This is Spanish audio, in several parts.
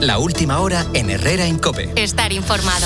La última hora en Herrera en COPE. Estar informado.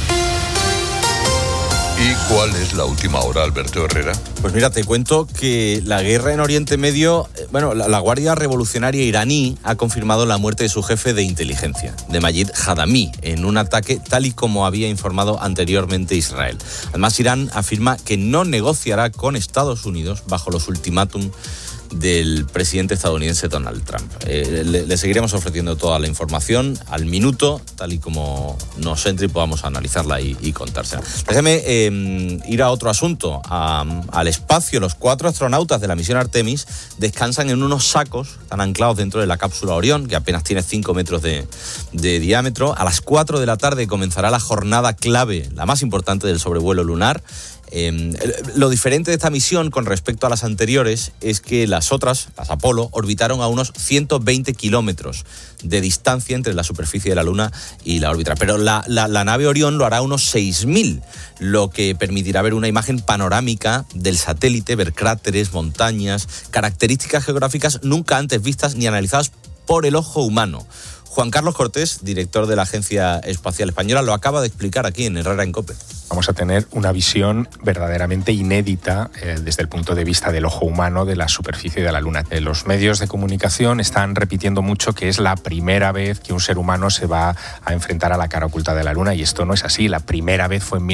¿Y cuál es la última hora, Alberto Herrera? Pues mira, te cuento que la guerra en Oriente Medio, la Guardia Revolucionaria iraní ha confirmado la muerte de su jefe de inteligencia, de Majid Khadami, en un ataque tal y como había informado anteriormente Israel. Además, Irán afirma que no negociará con Estados Unidos bajo los ultimátum del presidente estadounidense Donald Trump. Le seguiremos ofreciendo toda la información al minuto, tal y como nos entre y podamos analizarla y contársela. Déjeme ir a otro asunto, al espacio. Los 4 astronautas de la misión Artemis descansan en unos sacos, están anclados dentro de la cápsula Orión, que apenas tiene 5 metros de diámetro. A las 4 de la tarde comenzará la jornada clave, la más importante del sobrevuelo lunar. Lo diferente de esta misión con respecto a las anteriores es que las otras, las Apolo, orbitaron a unos 120 kilómetros de distancia entre la superficie de la Luna y la órbita. Pero la nave Orión lo hará a unos 6.000, lo que permitirá ver una imagen panorámica del satélite, ver cráteres, montañas, características geográficas nunca antes vistas ni analizadas por el ojo humano. Juan Carlos Cortés, director de la Agencia Espacial Española, lo acaba de explicar aquí en Herrera en COPE. Vamos a tener una visión verdaderamente inédita desde el punto de vista del ojo humano de la superficie de la Luna. Los medios de comunicación están repitiendo mucho que es la primera vez que un ser humano se va a enfrentar a la cara oculta de la Luna, y esto no es así. La primera vez fue en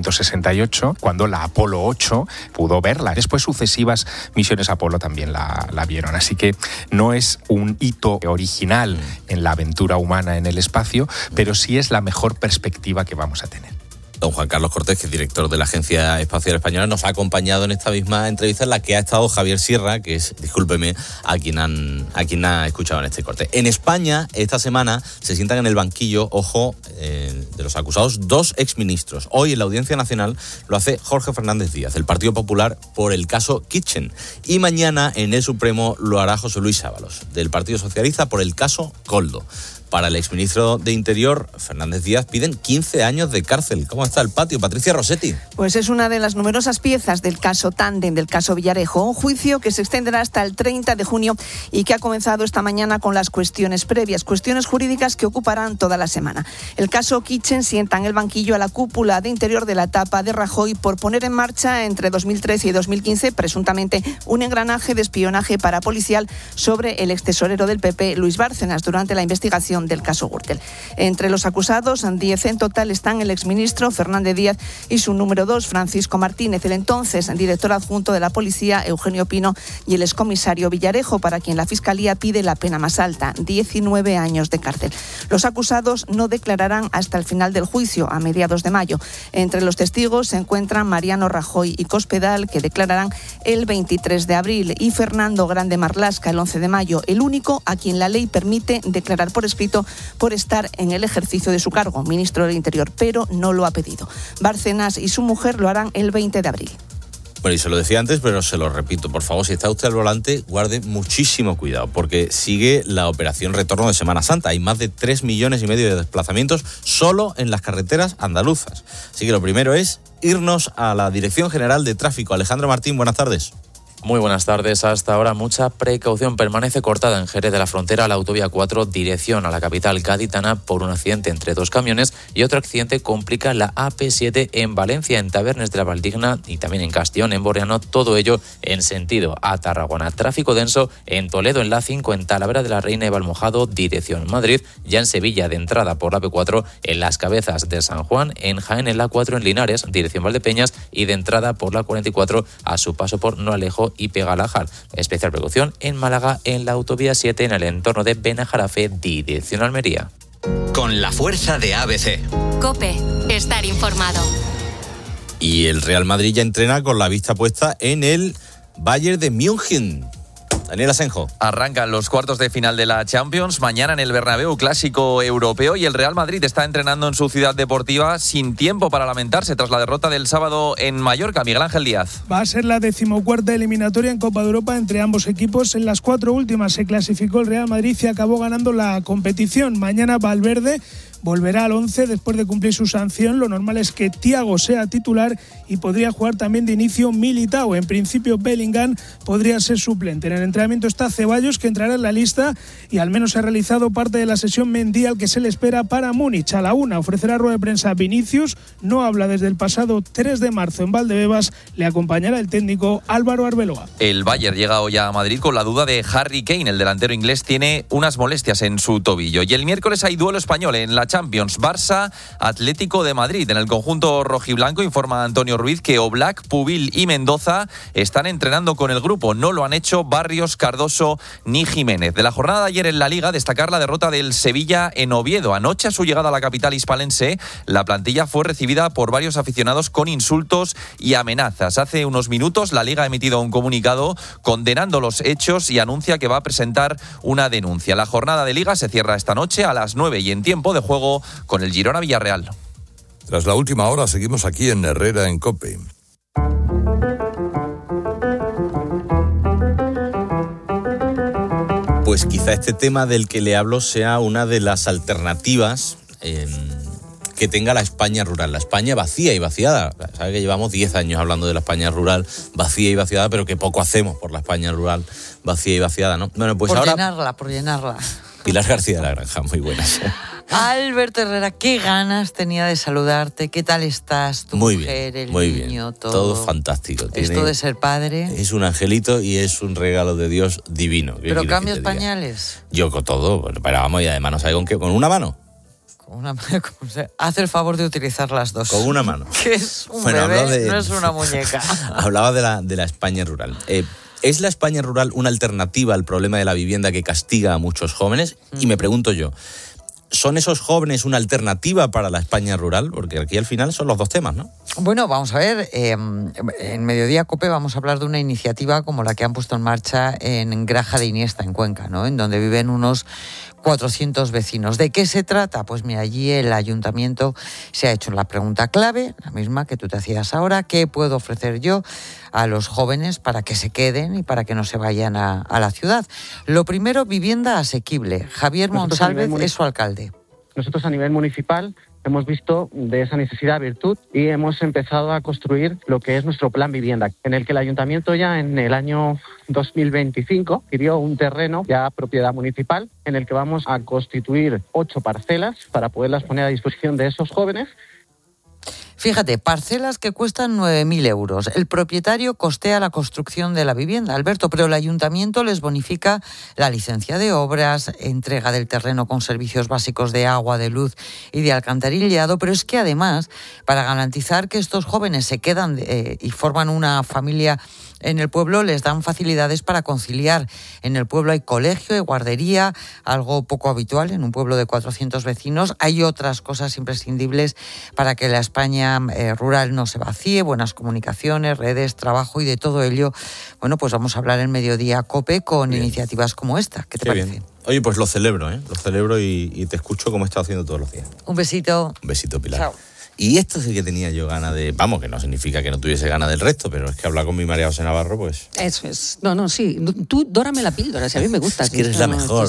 1968, cuando la Apolo 8 pudo verla. Después sucesivas misiones Apolo también la vieron. Así que no es un hito original en la aventura humana en el espacio, pero sí es la mejor perspectiva que vamos a tener. Don Juan Carlos Cortés, que es director de la Agencia Espacial Española, nos ha acompañado en esta misma entrevista en la que ha estado Javier Sierra, que es, discúlpeme, a quien ha escuchado en este corte. En España, esta semana, se sientan en el banquillo, de los acusados, 2 exministros. Hoy en la Audiencia Nacional lo hace Jorge Fernández Díaz, del Partido Popular, por el caso Kitchen. Y mañana en el Supremo lo hará José Luis Ábalos, del Partido Socialista, por el caso Koldo. Para el exministro de Interior, Fernández Díaz, piden 15 años de cárcel. ¿Cómo está el patio? Patricia Rossetti. Pues es una de las numerosas piezas del caso Tándem, del caso Villarejo. Un juicio que se extenderá hasta el 30 de junio y que ha comenzado esta mañana con las cuestiones previas, cuestiones jurídicas que ocuparán toda la semana. El caso Kitchen sienta en el banquillo a la cúpula de Interior de la etapa de Rajoy por poner en marcha entre 2013 y 2015, presuntamente, un engranaje de espionaje parapolicial sobre el extesorero del PP, Luis Bárcenas, durante la investigación del caso Gürtel. Entre los acusados, 10 en total, están el exministro Fernández Díaz y su número 2, Francisco Martínez, el entonces director adjunto de la policía, Eugenio Pino, y el excomisario Villarejo, para quien la Fiscalía pide la pena más alta, 19 años de cárcel. Los acusados no declararán hasta el final del juicio, a mediados de mayo. Entre los testigos se encuentran Mariano Rajoy y Cospedal, que declararán el 23 de abril, y Fernando Grande Marlaska el 11 de mayo, el único a quien la ley permite declarar por escrito por estar en el ejercicio de su cargo, ministro del Interior, pero no lo ha pedido. Bárcenas y su mujer lo harán el 20 de abril. Bueno, y se lo decía antes, pero se lo repito, por favor, si está usted al volante, guarde muchísimo cuidado, porque sigue la operación Retorno de Semana Santa. Hay más de 3,5 millones de desplazamientos solo en las carreteras andaluzas. Así que lo primero es irnos a la Dirección General de Tráfico. Alejandro Martín, buenas tardes. Muy buenas tardes. Hasta ahora mucha precaución. Permanece cortada en Jerez de la Frontera la autovía 4 dirección a la capital gaditana por un accidente entre 2 camiones, y otro accidente complica la AP7 en Valencia, en Tabernes de la Valdigna y también en Castellón, en Borriano, todo ello en sentido a Tarragona. Tráfico denso en Toledo, en la 5, en Talavera de la Reina y Valmojado dirección Madrid, ya en Sevilla de entrada por la AP4, en Las Cabezas de San Juan, en Jaén en la 4 en Linares dirección Valdepeñas y de entrada por la 44 a su paso por Noalejo y Pegalajar. Especial precaución en Málaga en la autovía 7 en el entorno de Benajarafe dirección Almería. Con la fuerza de ABC. COPE, estar informado. Y el Real Madrid ya entrena con la vista puesta en el Bayern de München. Daniel Asenjo. Arrancan los cuartos de final de la Champions mañana en el Bernabéu, clásico europeo, y el Real Madrid está entrenando en su ciudad deportiva sin tiempo para lamentarse tras la derrota del sábado en Mallorca. Miguel Ángel Díaz. Va a ser la 14ª eliminatoria en Copa de Europa entre ambos equipos. En las 4 últimas se clasificó el Real Madrid y acabó ganando la competición. Mañana Valverde volverá al 11 después de cumplir su sanción. Lo normal es que Thiago sea titular y podría jugar también de inicio Militao. En principio Bellingham podría ser suplente. En el entrenamiento está Ceballos, que entrará en la lista, y al menos ha realizado parte de la sesión Mendy, al que se le espera para Múnich. A la 1 ofrecerá rueda de prensa Vinicius. No habla desde el pasado 3 de marzo en Valdebebas. Le acompañará el técnico Álvaro Arbeloa. El Bayern llega hoy a Madrid con la duda de Harry Kane. El delantero inglés tiene unas molestias en su tobillo. Y el miércoles hay duelo español en la Champions. Barça, Atlético de Madrid. En el conjunto rojiblanco informa Antonio Ruiz que Oblak, Pubil y Mendoza están entrenando con el grupo. No lo han hecho Barrios, Cardoso ni Jiménez. De la jornada de ayer en la Liga, destacar la derrota del Sevilla en Oviedo. Anoche, a su llegada a la capital hispalense, la plantilla fue recibida por varios aficionados con insultos y amenazas. Hace unos minutos la Liga ha emitido un comunicado condenando los hechos y anuncia que va a presentar una denuncia. La jornada de Liga se cierra esta noche a las 9 y en tiempo de juego con el Girona Villarreal. Tras la última hora seguimos aquí en Herrera en COPE. Pues quizá este tema del que le hablo sea una de las alternativas que tenga la España rural, la España vacía y vaciada. Sabe que llevamos 10 años hablando de la España rural vacía y vaciada, pero que poco hacemos por la España rural vacía y vaciada, ¿no? Bueno, pues por ahora... por llenarla. Pilar García de la Granja, muy buenas. Alberto Herrera, qué ganas tenía de saludarte. ¿Qué tal estás? Tu muy mujer, bien, el muy niño, bien. todo. Todo fantástico. Esto de ser padre. Es un angelito y es un regalo de Dios divino. ¿Pero cambias pañales? Yo con todo, pero vamos, y además no sabe con qué, ¿con una mano? Con una mano. Haz el favor de utilizar las dos. Con una mano. Que es un bebé, no es una muñeca. Hablaba de la España rural. ¿Es la España rural una alternativa al problema de la vivienda que castiga a muchos jóvenes? Y me pregunto yo, ¿son esos jóvenes una alternativa para la España rural? Porque aquí al final son los dos temas, ¿no? Bueno, vamos a ver, en Mediodía COPE vamos a hablar de una iniciativa como la que han puesto en marcha en Graja de Iniesta, en Cuenca, ¿no? En donde viven unos 400 vecinos. ¿De qué se trata? Pues mira, allí el ayuntamiento se ha hecho la pregunta clave, la misma que tú te hacías ahora: ¿qué puedo ofrecer yo a los jóvenes para que se queden y para que no se vayan a la ciudad? Lo primero, vivienda asequible. Javier Monsalve es su alcalde. Nosotros a nivel municipal hemos visto de esa necesidad virtud y hemos empezado a construir lo que es nuestro plan vivienda, en el que el ayuntamiento ya en el año 2025 pidió un terreno ya propiedad municipal, en el que vamos a constituir 8 parcelas para poderlas poner a disposición de esos jóvenes. Fíjate, parcelas que cuestan 9.000 euros. El propietario costea la construcción de la vivienda, Alberto, pero el ayuntamiento les bonifica la licencia de obras, entrega del terreno con servicios básicos de agua, de luz y de alcantarillado. Pero es que además, para garantizar que estos jóvenes se quedan y forman una familia en el pueblo, les dan facilidades para conciliar. En el pueblo hay colegio y guardería, algo poco habitual en un pueblo de 400 vecinos. Hay otras cosas imprescindibles para que la España rural no se vacíe: buenas comunicaciones, redes, trabajo, y de todo ello, bueno, pues vamos a hablar en Mediodía COPE con iniciativas como esta. ¿Qué te parece? Bien. Oye, pues lo celebro, ¿eh? Lo celebro y te escucho como he estado haciendo todos los días. Un besito. Un besito, Pilar. Chao. Y esto sí que tenía yo ganas de... Vamos, que no significa que no tuviese ganas del resto, pero es que hablar con mi María José Navarro, pues... Eso es. No, sí. Tú dórame la píldora, si a mí me gusta. Es que eres la mejor.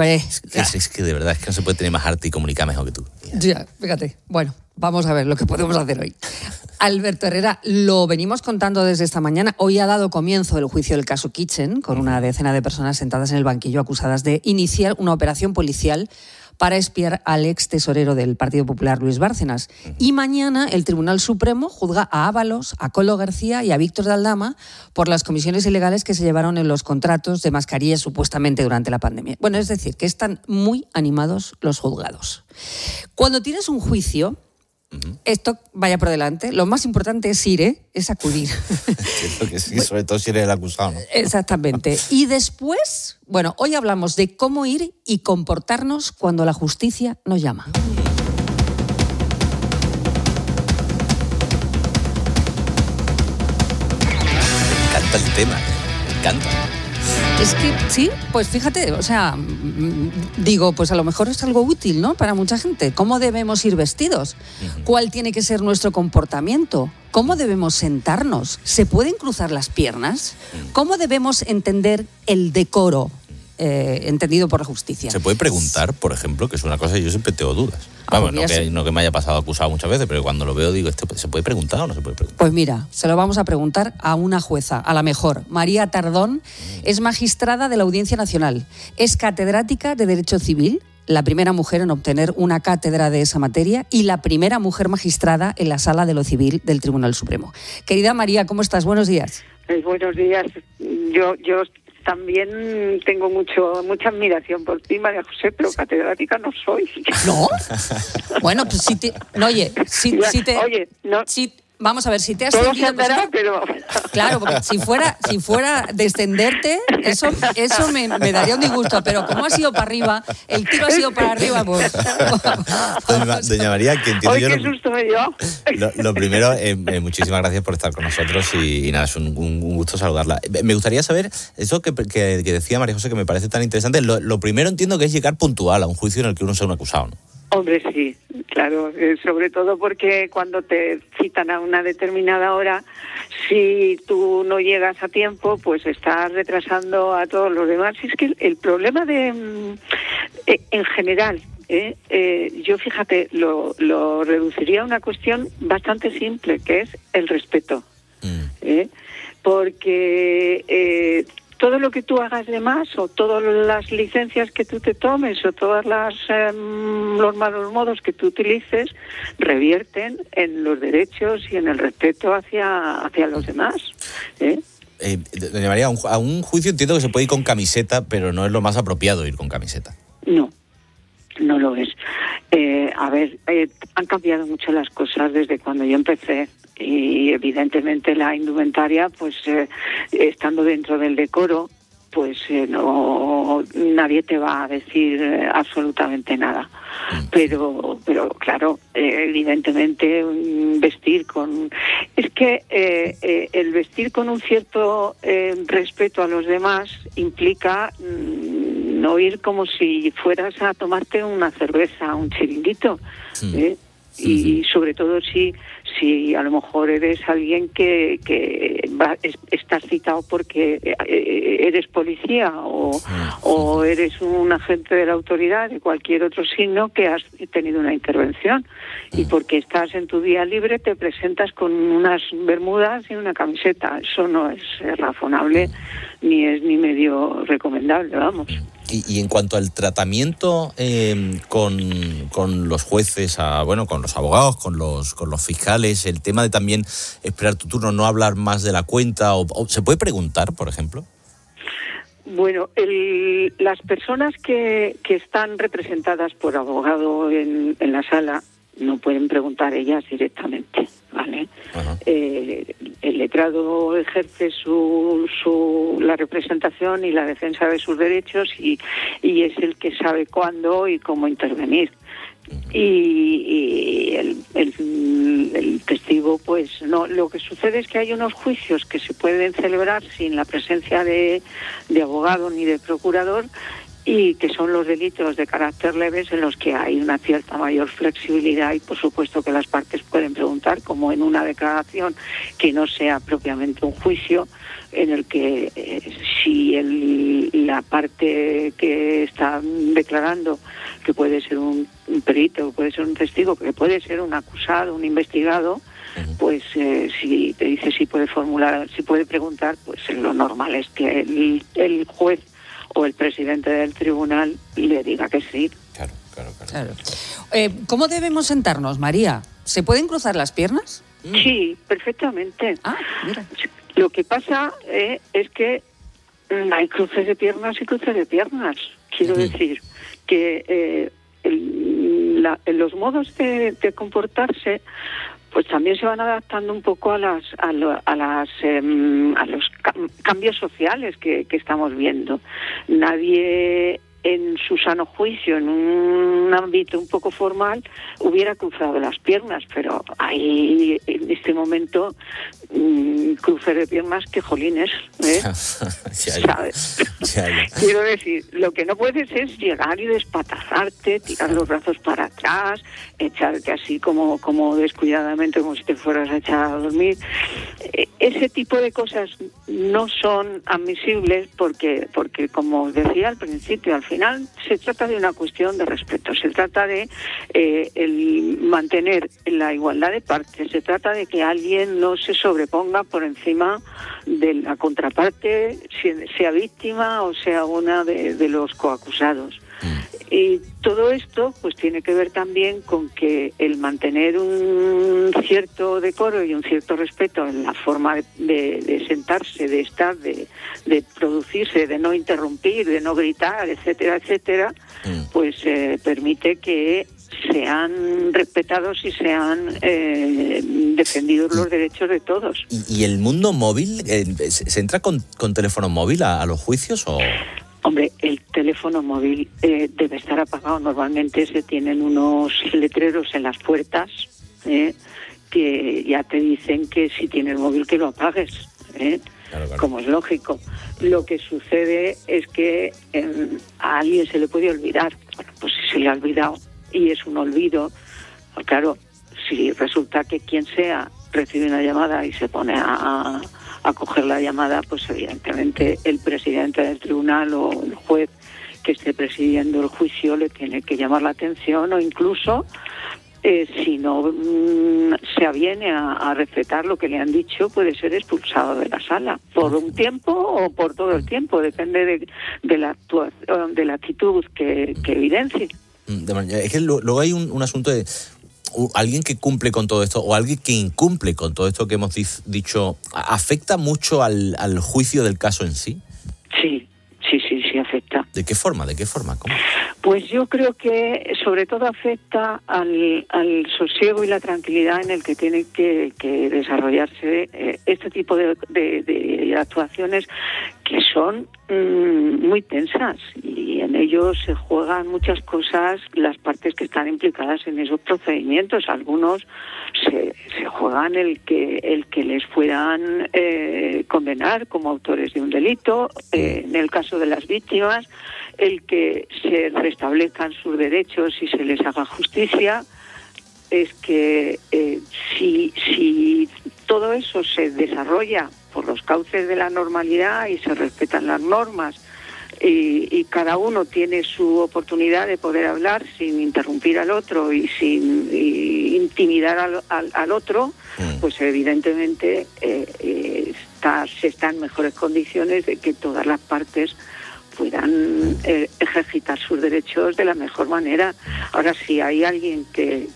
Es que de verdad es que no se puede tener más arte y comunicar mejor que tú. Ya, fíjate. Bueno, vamos a ver lo que podemos hacer hoy. Alberto Herrera, lo venimos contando desde esta mañana. Hoy ha dado comienzo el juicio del caso Kitchen, con una decena de personas sentadas en el banquillo acusadas de iniciar una operación policial para espiar al ex tesorero del Partido Popular, Luis Bárcenas. Y mañana el Tribunal Supremo juzga a Ábalos, a Colo García y a Víctor de Aldama por las comisiones ilegales que se llevaron en los contratos de mascarillas supuestamente durante la pandemia. Bueno, es decir, que están muy animados los juzgados. Cuando tienes un juicio, esto vaya por delante, lo más importante es ir, es acudir. Entiendo que sí, sobre todo si eres el acusado, ¿no? Exactamente. Y después, bueno, hoy hablamos de cómo ir y comportarnos cuando la justicia nos llama. Me encanta el tema, me encanta. Es que sí, pues fíjate, o sea, digo, pues a lo mejor es algo útil, ¿no? Para mucha gente. ¿Cómo debemos ir vestidos? ¿Cuál tiene que ser nuestro comportamiento? ¿Cómo debemos sentarnos? ¿Se pueden cruzar las piernas? ¿Cómo debemos entender el decoro? entendido por la justicia. ¿Se puede preguntar, por ejemplo, que es una cosa que yo siempre tengo dudas? Vamos, no que me haya pasado acusado muchas veces, pero cuando lo veo digo, ¿se puede preguntar o no se puede preguntar? Pues mira, se lo vamos a preguntar a una jueza, a la mejor. María Tardón es magistrada de la Audiencia Nacional, es catedrática de Derecho Civil, la primera mujer en obtener una cátedra de esa materia y la primera mujer magistrada en la Sala de lo Civil del Tribunal Supremo. Querida María, ¿cómo estás? Buenos días. Buenos días. Yo también tengo mucha admiración por ti, María José, pero catedrática no soy. ¿No? Bueno, pues si te... No, oye, vamos a ver, si te has sentido... pero... Claro, porque si fuera descenderte, eso me daría un disgusto, pero como ha sido para arriba, el tiro ha sido para arriba, pues... Doña María, que entiendo yo... ¡Qué susto me dio! Lo primero, muchísimas gracias por estar con nosotros y nada, es un gusto saludarla. Me gustaría saber, eso que decía María José, que me parece tan interesante, lo primero entiendo que es llegar puntual a un juicio en el que uno sea un acusado, ¿no? Hombre, sí, claro, sobre todo porque cuando te citan a una determinada hora, si tú no llegas a tiempo, pues estás retrasando a todos los demás. Y es que el problema en general, yo fíjate, lo reduciría a una cuestión bastante simple, que es el respeto. Porque... todo lo que tú hagas de más, o todas las licencias que tú te tomes, o todos los malos modos que tú utilices, revierten en los derechos y en el respeto hacia los demás. Doña María, a un juicio entiendo que se puede ir con camiseta, pero no es lo más apropiado ir con camiseta. No lo es. Han cambiado mucho las cosas desde cuando yo empecé. Y evidentemente la indumentaria, pues estando dentro del decoro, pues no, nadie te va a decir absolutamente nada. Pero claro, evidentemente vestir con... Es que el vestir con un cierto respeto a los demás implica no ir como si fueras a tomarte una cerveza, un chiringuito, y sobre todo si a lo mejor eres alguien que estás citado porque eres policía o eres un agente de la autoridad de cualquier otro signo que has tenido una intervención, y porque estás en tu día libre te presentas con unas bermudas y una camiseta. Eso no es razonable ni es ni medio recomendable, vamos. Y en cuanto al tratamiento con los jueces, con los abogados, con los fiscales, el tema de también esperar tu turno, no hablar más de la cuenta, o ¿se puede preguntar, por ejemplo? Bueno, las personas que están representadas por abogado en la sala no pueden preguntar ellas directamente, ¿vale? El letrado ejerce la representación y la defensa de sus derechos y es el que sabe cuándo y cómo intervenir. Y el testigo, pues no. Lo que sucede es que hay unos juicios que se pueden celebrar sin la presencia de abogado ni de procurador, y que son los delitos de carácter leves, en los que hay una cierta mayor flexibilidad y por supuesto que las partes pueden preguntar, como en una declaración que no sea propiamente un juicio, en el que si la parte que está declarando, que puede ser un perito, puede ser un testigo, que puede ser un acusado, un investigado, pues si te dice si puede preguntar, pues lo normal es que el juez o el presidente del tribunal le diga que sí. Claro. ¿Cómo debemos sentarnos, María? ¿Se pueden cruzar las piernas? Sí, perfectamente. Mira. Lo que pasa es que hay cruces de piernas y cruces de piernas. Quiero decir que los modos de comportarse pues también se van adaptando un poco a los cambios sociales que estamos viendo. Nadie en su sano juicio, en un ámbito un poco formal, hubiera cruzado las piernas, pero hay en este momento cruce de piernas que jolines, ¿sabes? Quiero decir, lo que no puedes es llegar y despatarrarte, tirar los brazos para atrás, echarte así como descuidadamente, como si te fueras a echar a dormir. Ese tipo de cosas no son admisibles porque como os decía al principio, al final se trata de una cuestión de respeto, se trata de el mantener la igualdad de partes, se trata de que alguien no se sobreponga por encima de la contraparte, sea víctima o sea una de los coacusados. Y todo esto pues tiene que ver también con que el mantener un cierto decoro y un cierto respeto en la forma de sentarse, de estar, de producirse, de no interrumpir, de no gritar, etcétera, etcétera, pues permite que sean respetados y sean defendidos los derechos de todos. ¿Y el mundo móvil? ¿Se entra con teléfono móvil a los juicios o...? Hombre, el teléfono móvil debe estar apagado. Normalmente se tienen unos letreros en las puertas que ya te dicen que si tienes móvil que lo apagues, claro. Como es lógico. Lo que sucede es que a alguien se le puede olvidar. Bueno, pues si se le ha olvidado y es un olvido, pues claro, si resulta que quien sea recibe una llamada y se pone a coger la llamada, pues evidentemente el presidente del tribunal o el juez que esté presidiendo el juicio le tiene que llamar la atención, o incluso si no se aviene a respetar lo que le han dicho, puede ser expulsado de la sala por un tiempo o por todo el tiempo, depende de la actuación, de la actitud que evidencie. Es que luego hay un asunto de alguien que cumple con todo esto o alguien que incumple con todo esto que hemos dicho. ¿Afecta mucho al juicio del caso en sí? Sí afecta. ¿De qué forma? ¿Cómo? Pues yo creo que sobre todo afecta al sosiego y la tranquilidad en el que tiene que desarrollarse este tipo de actuaciones que son muy tensas, y en ellos se juegan muchas cosas las partes que están implicadas en esos procedimientos. Algunos se juegan el que les puedan condenar como autores de un delito, en el caso de las víctimas, el que se restablezcan sus derechos y se les haga justicia. Es que si todo eso se desarrolla por los cauces de la normalidad y se respetan las normas y cada uno tiene su oportunidad de poder hablar sin interrumpir al otro y sin intimidar al otro, pues evidentemente se está en mejores condiciones de que todas las partes puedan ejercitar sus derechos de la mejor manera. Ahora, si hay alguien que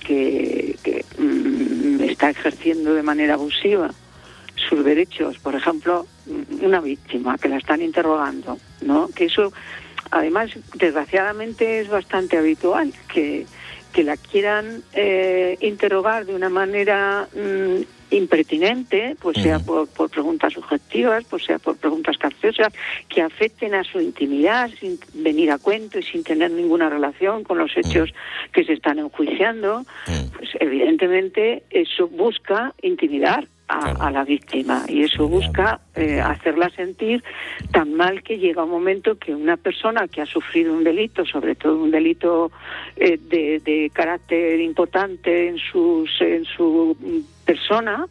está ejerciendo de manera abusiva sus derechos, por ejemplo, una víctima que la están interrogando, ¿no? Que eso, además, desgraciadamente es bastante habitual, que la quieran interrogar de una manera impertinente, pues sea por preguntas subjetivas, pues sea por preguntas capciosas, que afecten a su intimidad sin venir a cuento y sin tener ninguna relación con los hechos que se están enjuiciando, pues evidentemente eso busca intimidar a la víctima, y eso busca hacerla sentir tan mal que llega un momento que una persona que ha sufrido un delito, sobre todo un delito de carácter importante en su persona,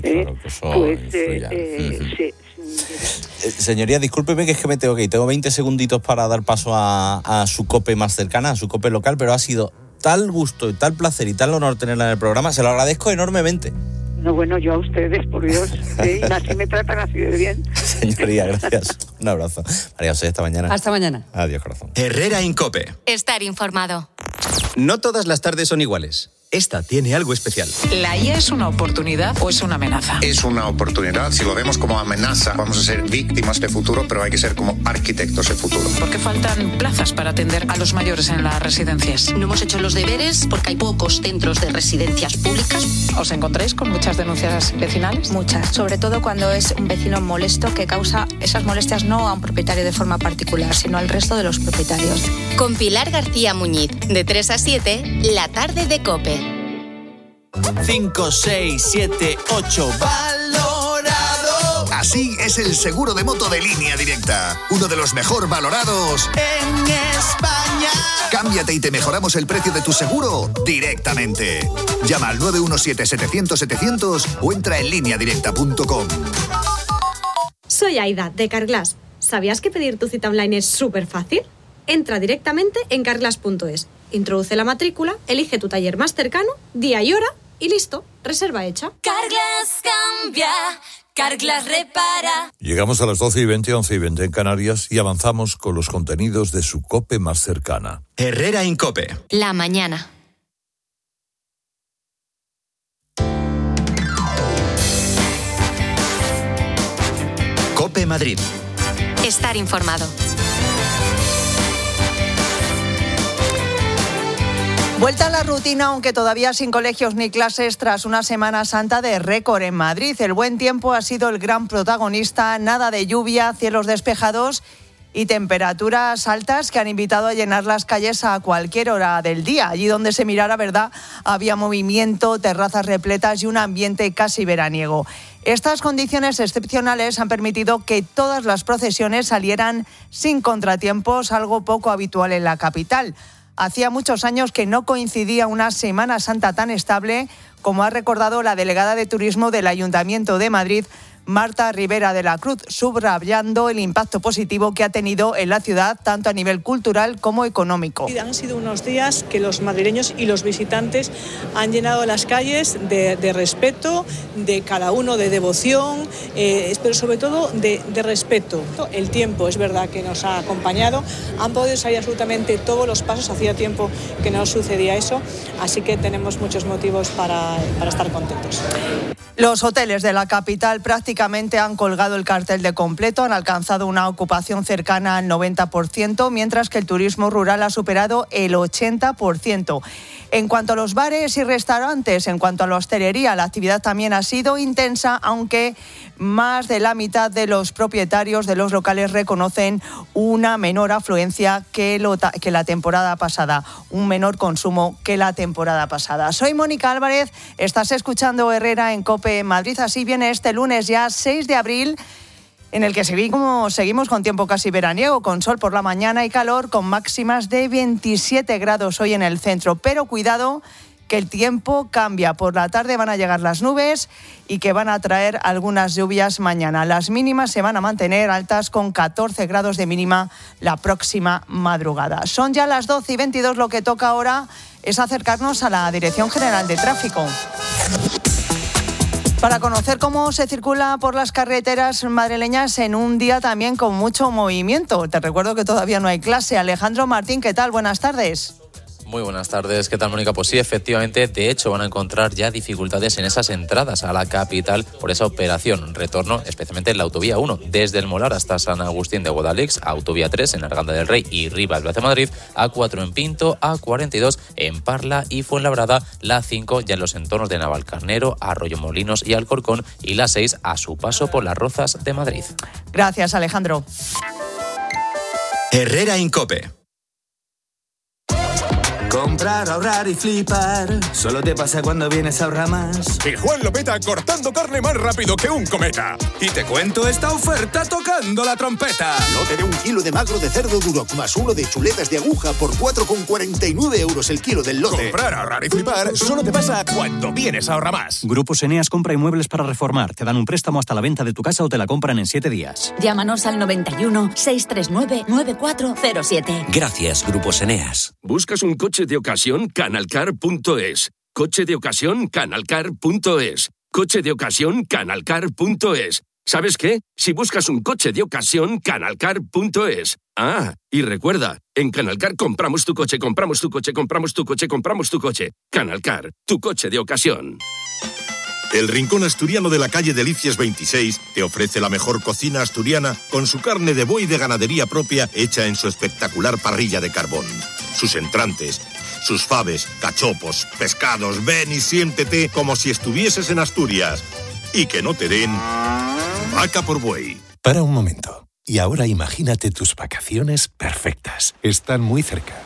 señoría, discúlpeme que es que me tengo que ir. Tengo 20 segunditos para dar paso a su COPE más cercana, a su COPE local, pero ha sido tal gusto y tal placer y tal honor tenerla en el programa. Se lo agradezco enormemente. No, bueno, yo a ustedes, por Dios, así me tratan así de bien. Señoría, gracias. Un abrazo. María José, hasta mañana. Hasta mañana. Adiós, corazón. Herrera en COPE. Estar informado. No todas las tardes son iguales. Esta tiene algo especial. ¿La IA es una oportunidad o es una amenaza? Es una oportunidad. Si lo vemos como amenaza, vamos a ser víctimas de futuro, pero hay que ser como arquitectos de futuro. ¿Por qué faltan plazas para atender a los mayores en las residencias? No hemos hecho los deberes porque hay pocos centros de residencias públicas. ¿Os encontráis con muchas denuncias vecinales? Muchas, sobre todo cuando es un vecino molesto que causa esas molestias no a un propietario de forma particular, sino al resto de los propietarios. Con Pilar García Muñiz, de 3 a 7, la tarde de COPE. 5, 6, 7, 8. ¡Valorado! Así es el seguro de moto de Línea Directa. Uno de los mejor valorados en España. Cámbiate y te mejoramos el precio de tu seguro directamente. Llama al 917-700-700 o entra en lineadirecta.com. Soy Aida, de Carglass. ¿Sabías que pedir tu cita online es súper fácil? Entra directamente en carglass.es, introduce la matrícula, elige tu taller más cercano, día y hora y listo, reserva hecha. Carglass cambia, Carglass repara. Llegamos a las 12:20, 11:20 en Canarias y avanzamos con los contenidos de su COPE más cercana. Herrera en COPE. La mañana. COPE Madrid. Estar informado. Vuelta a la rutina, aunque todavía sin colegios ni clases, tras una Semana Santa de récord en Madrid. El buen tiempo ha sido el gran protagonista, nada de lluvia, cielos despejados y temperaturas altas que han invitado a llenar las calles a cualquier hora del día. Allí donde se mirara, ¿verdad?, había movimiento, terrazas repletas y un ambiente casi veraniego. Estas condiciones excepcionales han permitido que todas las procesiones salieran sin contratiempos, algo poco habitual en la capital. Hacía muchos años que no coincidía una Semana Santa tan estable, como ha recordado la delegada de Turismo del Ayuntamiento de Madrid, Marta Rivera de la Cruz, subrayando el impacto positivo que ha tenido en la ciudad, tanto a nivel cultural como económico. Han sido unos días que los madrileños y los visitantes han llenado las calles de respeto, de cada uno, de devoción, pero sobre todo de respeto. El tiempo es verdad que nos ha acompañado, han podido salir absolutamente todos los pasos, hacía tiempo que no sucedía eso, así que tenemos muchos motivos para estar contentos. Los hoteles de la capital prácticamente han colgado el cartel de completo, han alcanzado una ocupación cercana al 90%, mientras que el turismo rural ha superado el 80%. En cuanto a los bares y restaurantes, en cuanto a la hostelería, la actividad también ha sido intensa, aunque más de la mitad de los propietarios de los locales reconocen una menor afluencia que la temporada pasada, un menor consumo que la temporada pasada. Soy Mónica Álvarez, estás escuchando Herrera en COPE Madrid. Así viene este lunes ya 6 de abril, en el que seguimos con tiempo casi veraniego, con sol por la mañana y calor, con máximas de 27 grados hoy en el centro. Pero cuidado, que el tiempo cambia. Por la tarde van a llegar las nubes y que van a traer algunas lluvias mañana. Las mínimas se van a mantener altas, con 14 grados de mínima la próxima madrugada. Son ya las 12:22, lo que toca ahora es acercarnos a la Dirección General de Tráfico para conocer cómo se circula por las carreteras madrileñas en un día también con mucho movimiento. Te recuerdo que todavía no hay clase. Alejandro Martín, ¿qué tal? Buenas tardes. Muy buenas tardes, ¿qué tal, Mónica? Pues sí, efectivamente, de hecho van a encontrar ya dificultades en esas entradas a la capital por esa operación retorno, especialmente en la autovía 1, desde el Molar hasta San Agustín de Guadalix, autovía 3 en Arganda del Rey y Rivas hacia Madrid, A4 en Pinto, A42 en Parla y Fuenlabrada, la 5 ya en los entornos de Navalcarnero, Arroyomolinos y Alcorcón, y la 6 a su paso por las Rozas de Madrid. Gracias, Alejandro. Herrera en COPE. Comprar, ahorrar y flipar, solo te pasa cuando vienes a Ahorra Más. Y Juan lo peta cortando carne más rápido que un cometa. Y te cuento esta oferta tocando la trompeta. Lote de 1 kilo de magro de cerdo duro más 1 de chuletas de aguja por 4,49 euros el kilo del lote. Comprar, ahorrar y flipar solo te pasa cuando vienes a Ahorra Más. Grupos Eneas compra inmuebles para reformar. Te dan un préstamo hasta la venta de tu casa o te la compran en 7 días. Llámanos al 91 639 9407. Gracias, Grupos Eneas. ¿Buscas un coche de ocasión? Canalcar.es. Coche de ocasión, Canalcar.es. Coche de ocasión, Canalcar.es. ¿Sabes qué? Si buscas un coche de ocasión, Canalcar.es. Ah, y recuerda, en Canalcar compramos tu coche, compramos tu coche, compramos tu coche, compramos tu coche. Canalcar, tu coche de ocasión. El Rincón Asturiano de la calle Delicias 26 te ofrece la mejor cocina asturiana con su carne de buey de ganadería propia hecha en su espectacular parrilla de carbón. Sus entrantes, sus faves, cachopos, pescados, ven y siéntete como si estuvieses en Asturias. Y que no te den vaca por buey. Para un momento. Y ahora imagínate tus vacaciones perfectas. Están muy cerca.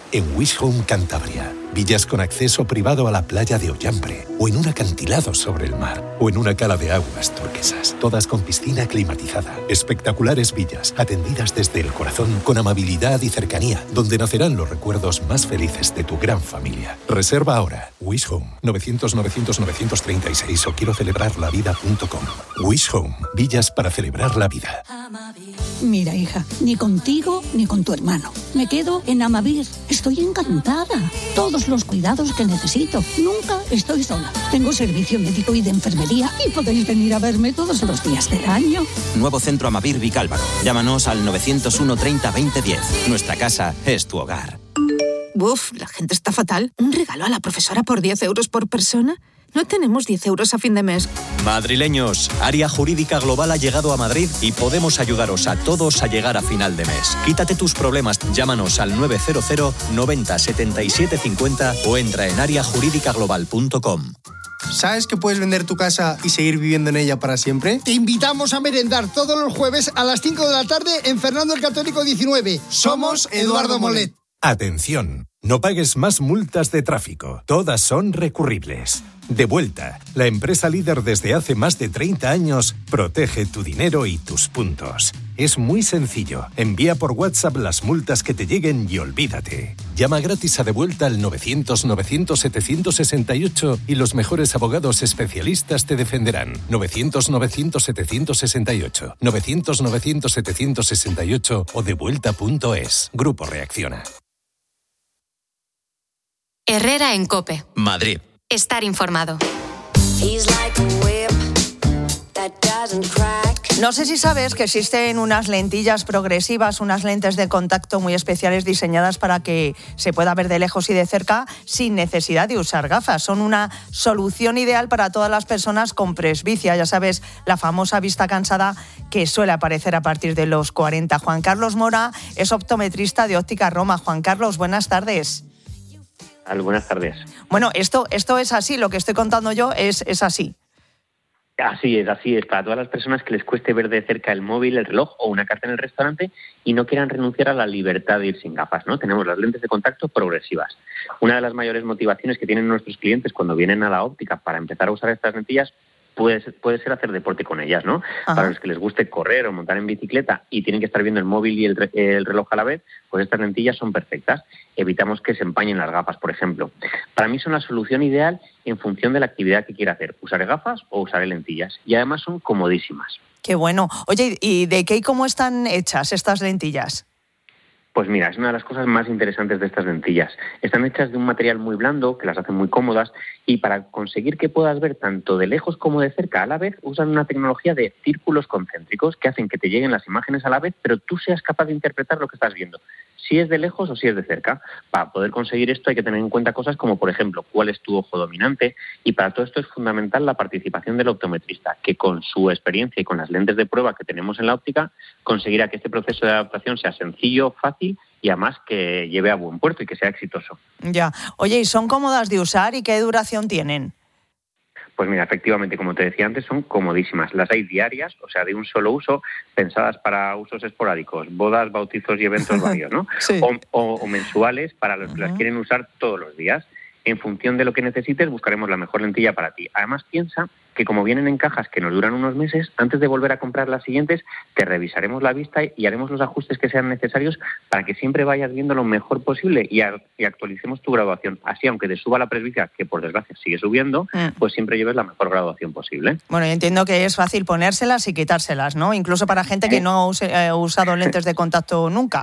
en Wish Home Cantabria. Villas con acceso privado a la playa de Ollampre, o en un acantilado sobre el mar, o en una cala de aguas turquesas, todas con piscina climatizada. Espectaculares villas, atendidas desde el corazón, con amabilidad y cercanía, donde nacerán los recuerdos más felices de tu gran familia. Reserva ahora. Wish Home, 900-900-936 o quiero celebrarlavida.com. Wish Home, villas para celebrar la vida. Mira, hija, ni contigo ni con tu hermano. Me quedo en Amavir. Estoy encantada. Todos los cuidados que necesito. Nunca estoy sola. Tengo servicio médico y de enfermería y podéis venir a verme todos los días del año. Nuevo centro Amavir Vicálvaro. Llámanos al 901 30 20 10. Nuestra casa es tu hogar. Uf, la gente está fatal. ¿Un regalo a la profesora por 10 euros por persona? No tenemos 10 euros a fin de mes. Madrileños, Área Jurídica Global ha llegado a Madrid y podemos ayudaros a todos a llegar a final de mes. Quítate tus problemas, llámanos al 900 90 77 50 o entra en areajurídicaglobal.com. ¿Sabes que puedes vender tu casa y seguir viviendo en ella para siempre? Te invitamos a merendar todos los jueves a las 5 de la tarde en Fernando el Católico 19. Somos Eduardo Molet. Atención, no pagues más multas de tráfico. Todas son recurribles. Devuelta, la empresa líder desde hace más de 30 años, protege tu dinero y tus puntos. Es muy sencillo. Envía por WhatsApp las multas que te lleguen y olvídate. Llama gratis a Devuelta al 900-900-768 y los mejores abogados especialistas te defenderán. 900-900-768. 900-900-768 o devuelta.es. Grupo Reacciona. Herrera en COPE. Madrid. Estar informado. No sé si sabes que existen unas lentillas progresivas, unas lentes de contacto muy especiales diseñadas para que se pueda ver de lejos y de cerca sin necesidad de usar gafas. Son una solución ideal para todas las personas con presbicia, ya sabes, la famosa vista cansada que suele aparecer a partir de los 40. Juan Carlos Mora es optometrista de Óptica Roma. Juan Carlos, buenas tardes. Buenas tardes. Bueno, esto es así, lo que estoy contando yo es así. Así es. Para todas las personas que les cueste ver de cerca el móvil, el reloj o una carta en el restaurante y no quieran renunciar a la libertad de ir sin gafas, ¿no? Tenemos las lentes de contacto progresivas. Una de las mayores motivaciones que tienen nuestros clientes cuando vienen a la óptica para empezar a usar estas lentillas puede ser hacer deporte con ellas, ¿no? Ajá. Para los que les guste correr o montar en bicicleta y tienen que estar viendo el móvil y el reloj a la vez, pues estas lentillas son perfectas. Evitamos que se empañen las gafas, por ejemplo. Para mí son la solución ideal en función de la actividad que quiera hacer. Usaré gafas o usaré lentillas. Y además son comodísimas. Qué bueno. Oye, ¿y de qué y cómo están hechas estas lentillas? Pues mira, es una de las cosas más interesantes de estas lentillas. Están hechas de un material muy blando, que las hace muy cómodas, y para conseguir que puedas ver tanto de lejos como de cerca a la vez, usan una tecnología de círculos concéntricos que hacen que te lleguen las imágenes a la vez, pero tú seas capaz de interpretar lo que estás viendo, si es de lejos o si es de cerca. Para poder conseguir esto hay que tener en cuenta cosas como, por ejemplo, cuál es tu ojo dominante, y para todo esto es fundamental la participación del optometrista, que con su experiencia y con las lentes de prueba que tenemos en la óptica, conseguirá que este proceso de adaptación sea sencillo, fácil y además que lleve a buen puerto y que sea exitoso. Ya. Oye, ¿y son cómodas de usar y qué duración tienen? Pues mira, efectivamente, como te decía antes, son comodísimas. Las hay diarias, o sea, de un solo uso, pensadas para usos esporádicos, bodas, bautizos y eventos varios, ¿no? Sí. O mensuales para los que las quieren usar todos los días. En función de lo que necesites, buscaremos la mejor lentilla para ti. Además, piensa que como vienen en cajas que nos duran unos meses, antes de volver a comprar las siguientes, te revisaremos la vista y haremos los ajustes que sean necesarios para que siempre vayas viendo lo mejor posible y actualicemos tu graduación. Así, aunque te suba la presbicia, que por desgracia sigue subiendo, pues siempre lleves la mejor graduación posible. Bueno, yo entiendo que es fácil ponérselas y quitárselas, ¿no? Incluso para gente que no ha usado lentes de contacto nunca.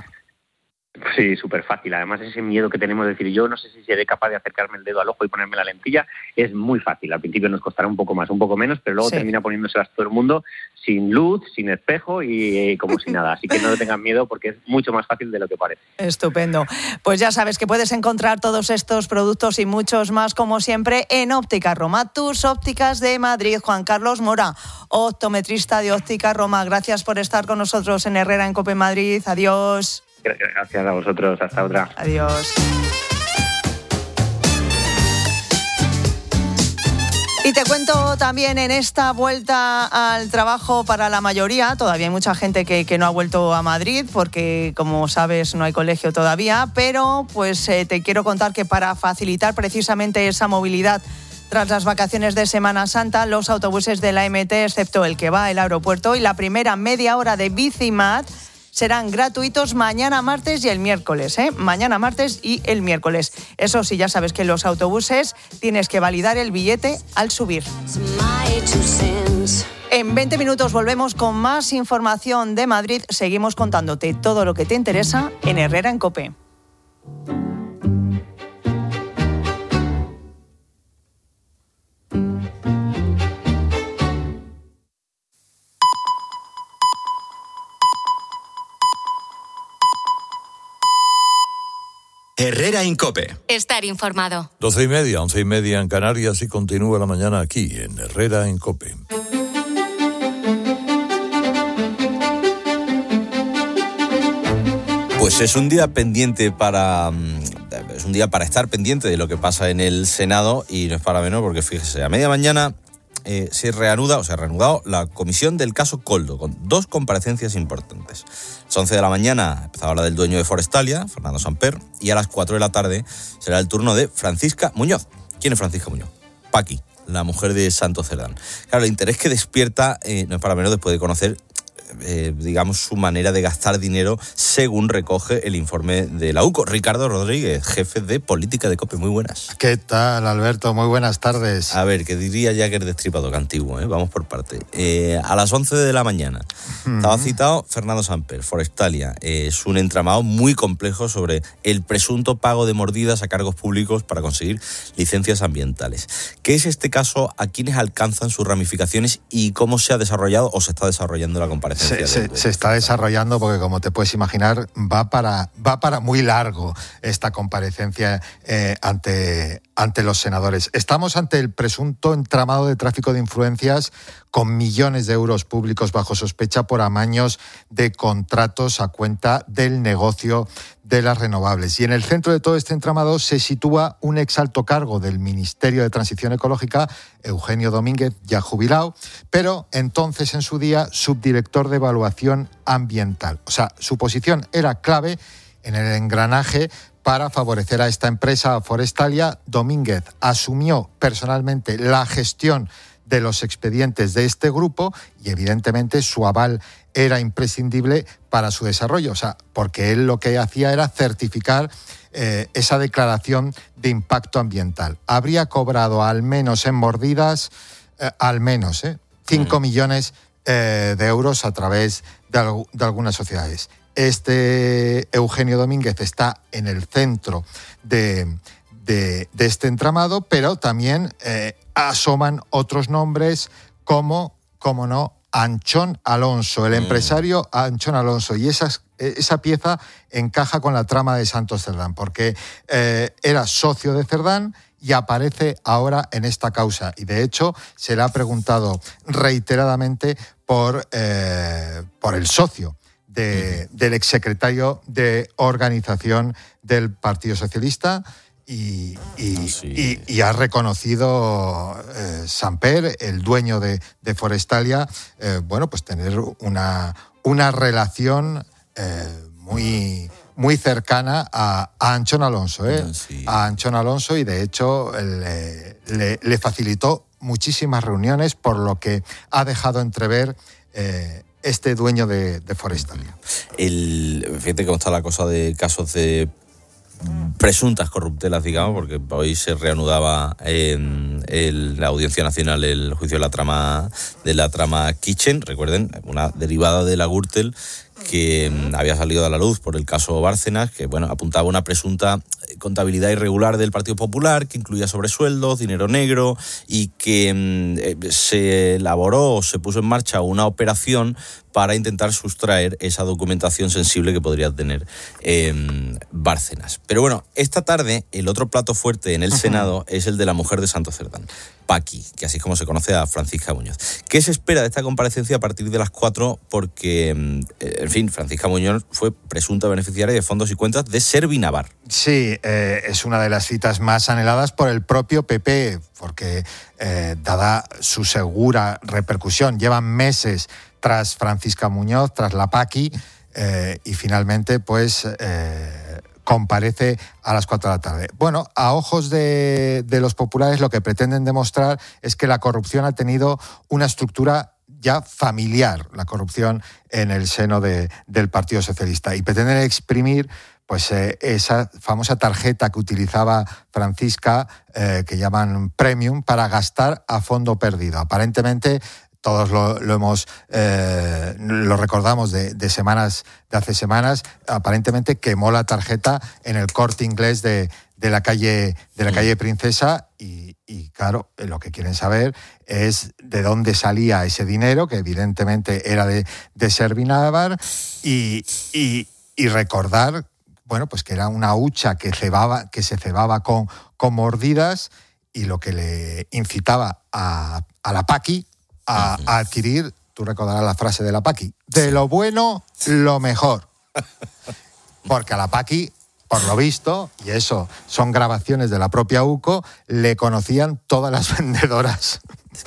Sí, súper fácil. Además, ese miedo que tenemos de decir, yo no sé si seré capaz de acercarme el dedo al ojo y ponerme la lentilla, es muy fácil. Al principio nos costará un poco más, un poco menos, pero luego termina poniéndoselas todo el mundo sin luz, sin espejo y como si nada. Así que no tengan miedo porque es mucho más fácil de lo que parece. Estupendo. Pues ya sabes que puedes encontrar todos estos productos y muchos más, como siempre, en Óptica Roma. Tus ópticas de Madrid. Juan Carlos Mora, optometrista de Óptica Roma. Gracias por estar con nosotros en Herrera en COPE Madrid. Adiós. Gracias a vosotros. Hasta otra. Adiós. Y te cuento también en esta vuelta al trabajo para la mayoría, todavía hay mucha gente que no ha vuelto a Madrid porque, como sabes, no hay colegio todavía, pero pues te quiero contar que para facilitar precisamente esa movilidad tras las vacaciones de Semana Santa, los autobuses de la MT, excepto el que va al aeropuerto y la primera media hora de Bicimat, serán gratuitos mañana martes y el miércoles, Mañana martes y el miércoles. Eso sí, ya sabes que en los autobuses tienes que validar el billete al subir. En 20 minutos volvemos con más información de Madrid. Seguimos contándote todo lo que te interesa en Herrera en COPE. Herrera en COPE. Estar informado. 12:30, 11:30 en Canarias y continúa la mañana aquí en Herrera en COPE. Pues es un día pendiente para estar pendiente de lo que pasa en el Senado y no es para menos porque fíjese, a media mañana se ha reanudado la comisión del caso Koldo con 2 comparecencias importantes. A las 11 de la mañana empezaba la del dueño de Forestalia, Fernando Samper, y a las 4 de la tarde será el turno de Francisca Muñoz. ¿Quién es Francisca Muñoz? Paqui, la mujer de Santos Cerdán. Claro, el interés que despierta no es para menos después de conocer su manera de gastar dinero según recoge el informe de la UCO. Ricardo Rodríguez, jefe de política de COPE, muy buenas. ¿Qué tal, Alberto? Muy buenas tardes. A ver, que diría Jagger Destripador, que antiguo, vamos por parte. A las 11 de la mañana estaba citado Fernando Samper, Forestalia. Es un entramado muy complejo sobre el presunto pago de mordidas a cargos públicos para conseguir licencias ambientales. ¿Qué es este caso? ¿A quiénes alcanzan sus ramificaciones? ¿Y cómo se ha desarrollado o se está desarrollando la comparecencia? Se está desarrollando porque, como te puedes imaginar, va para muy largo esta comparecencia ante los senadores. Estamos ante el presunto entramado de tráfico de influencias con millones de euros públicos bajo sospecha por amaños de contratos a cuenta del negocio de las renovables. Y en el centro de todo este entramado se sitúa un exalto cargo del Ministerio de Transición Ecológica, Eugenio Domínguez, ya jubilado, pero entonces en su día subdirector de Evaluación Ambiental. O sea, su posición era clave en el engranaje para favorecer a esta empresa Forestalia. Domínguez asumió personalmente la gestión de los expedientes de este grupo y evidentemente su aval era imprescindible para su desarrollo, o sea, porque él lo que hacía era certificar esa declaración de impacto ambiental. Habría cobrado al menos en mordidas, 5 millones de euros a través de algunas sociedades. Este Eugenio Domínguez está en el centro de este entramado, pero también asoman otros nombres como no, Anchón Alonso, el empresario Anchón Alonso, y esa pieza encaja con la trama de Santos Cerdán, porque era socio de Cerdán y aparece ahora en esta causa. Y de hecho se le ha preguntado reiteradamente por el socio del exsecretario de organización del Partido Socialista. Y ha reconocido Samper, el dueño de Forestalia, pues tener una relación muy cercana a Anchón Alonso, a Anchón Alonso, y de hecho le facilitó muchísimas reuniones, por lo que ha dejado entrever este dueño de Forestalia. Fíjate cómo está la cosa de casos de presuntas corruptelas, digamos, porque hoy se reanudaba en la Audiencia Nacional el juicio de la trama Kitchen, recuerden, una derivada de la Gürtel que había salido a la luz por el caso Bárcenas, que apuntaba a una presunta contabilidad irregular del Partido Popular, que incluía sobresueldos, dinero negro, y que se elaboró o se puso en marcha una operación para intentar sustraer esa documentación sensible que podría tener Bárcenas. Pero esta tarde el otro plato fuerte en el Senado es el de la mujer de Santos Cerdán. Paqui, que así es como se conoce a Francisca Muñoz. ¿Qué se espera de esta comparecencia a partir de las 4? Porque, en fin, Francisca Muñoz fue presunta beneficiaria de fondos y cuentas de Servinavar. Sí, es una de las citas más anheladas por el propio PP, porque dada su segura repercusión, llevan meses tras Francisca Muñoz, tras la Paqui, y finalmente, pues... comparece a las 4 de la tarde. Bueno, a ojos de los populares lo que pretenden demostrar es que la corrupción ha tenido una estructura ya familiar, la corrupción en el seno del Partido Socialista, y pretenden exprimir pues esa famosa tarjeta que utilizaba Francisca, que llaman Premium, para gastar a fondo perdido. Aparentemente todos lo recordamos de hace semanas, aparentemente quemó la tarjeta en el Corte Inglés de la calle Princesa y claro, lo que quieren saber es de dónde salía ese dinero, que evidentemente era de Servinavar, y recordar, bueno, pues que era una hucha que se cebaba con mordidas, y lo que le incitaba a la Paqui a adquirir, tú recordarás la frase de la Paqui, de lo bueno, lo mejor. Porque a la Paqui, por lo visto, y eso son grabaciones de la propia UCO, le conocían todas las vendedoras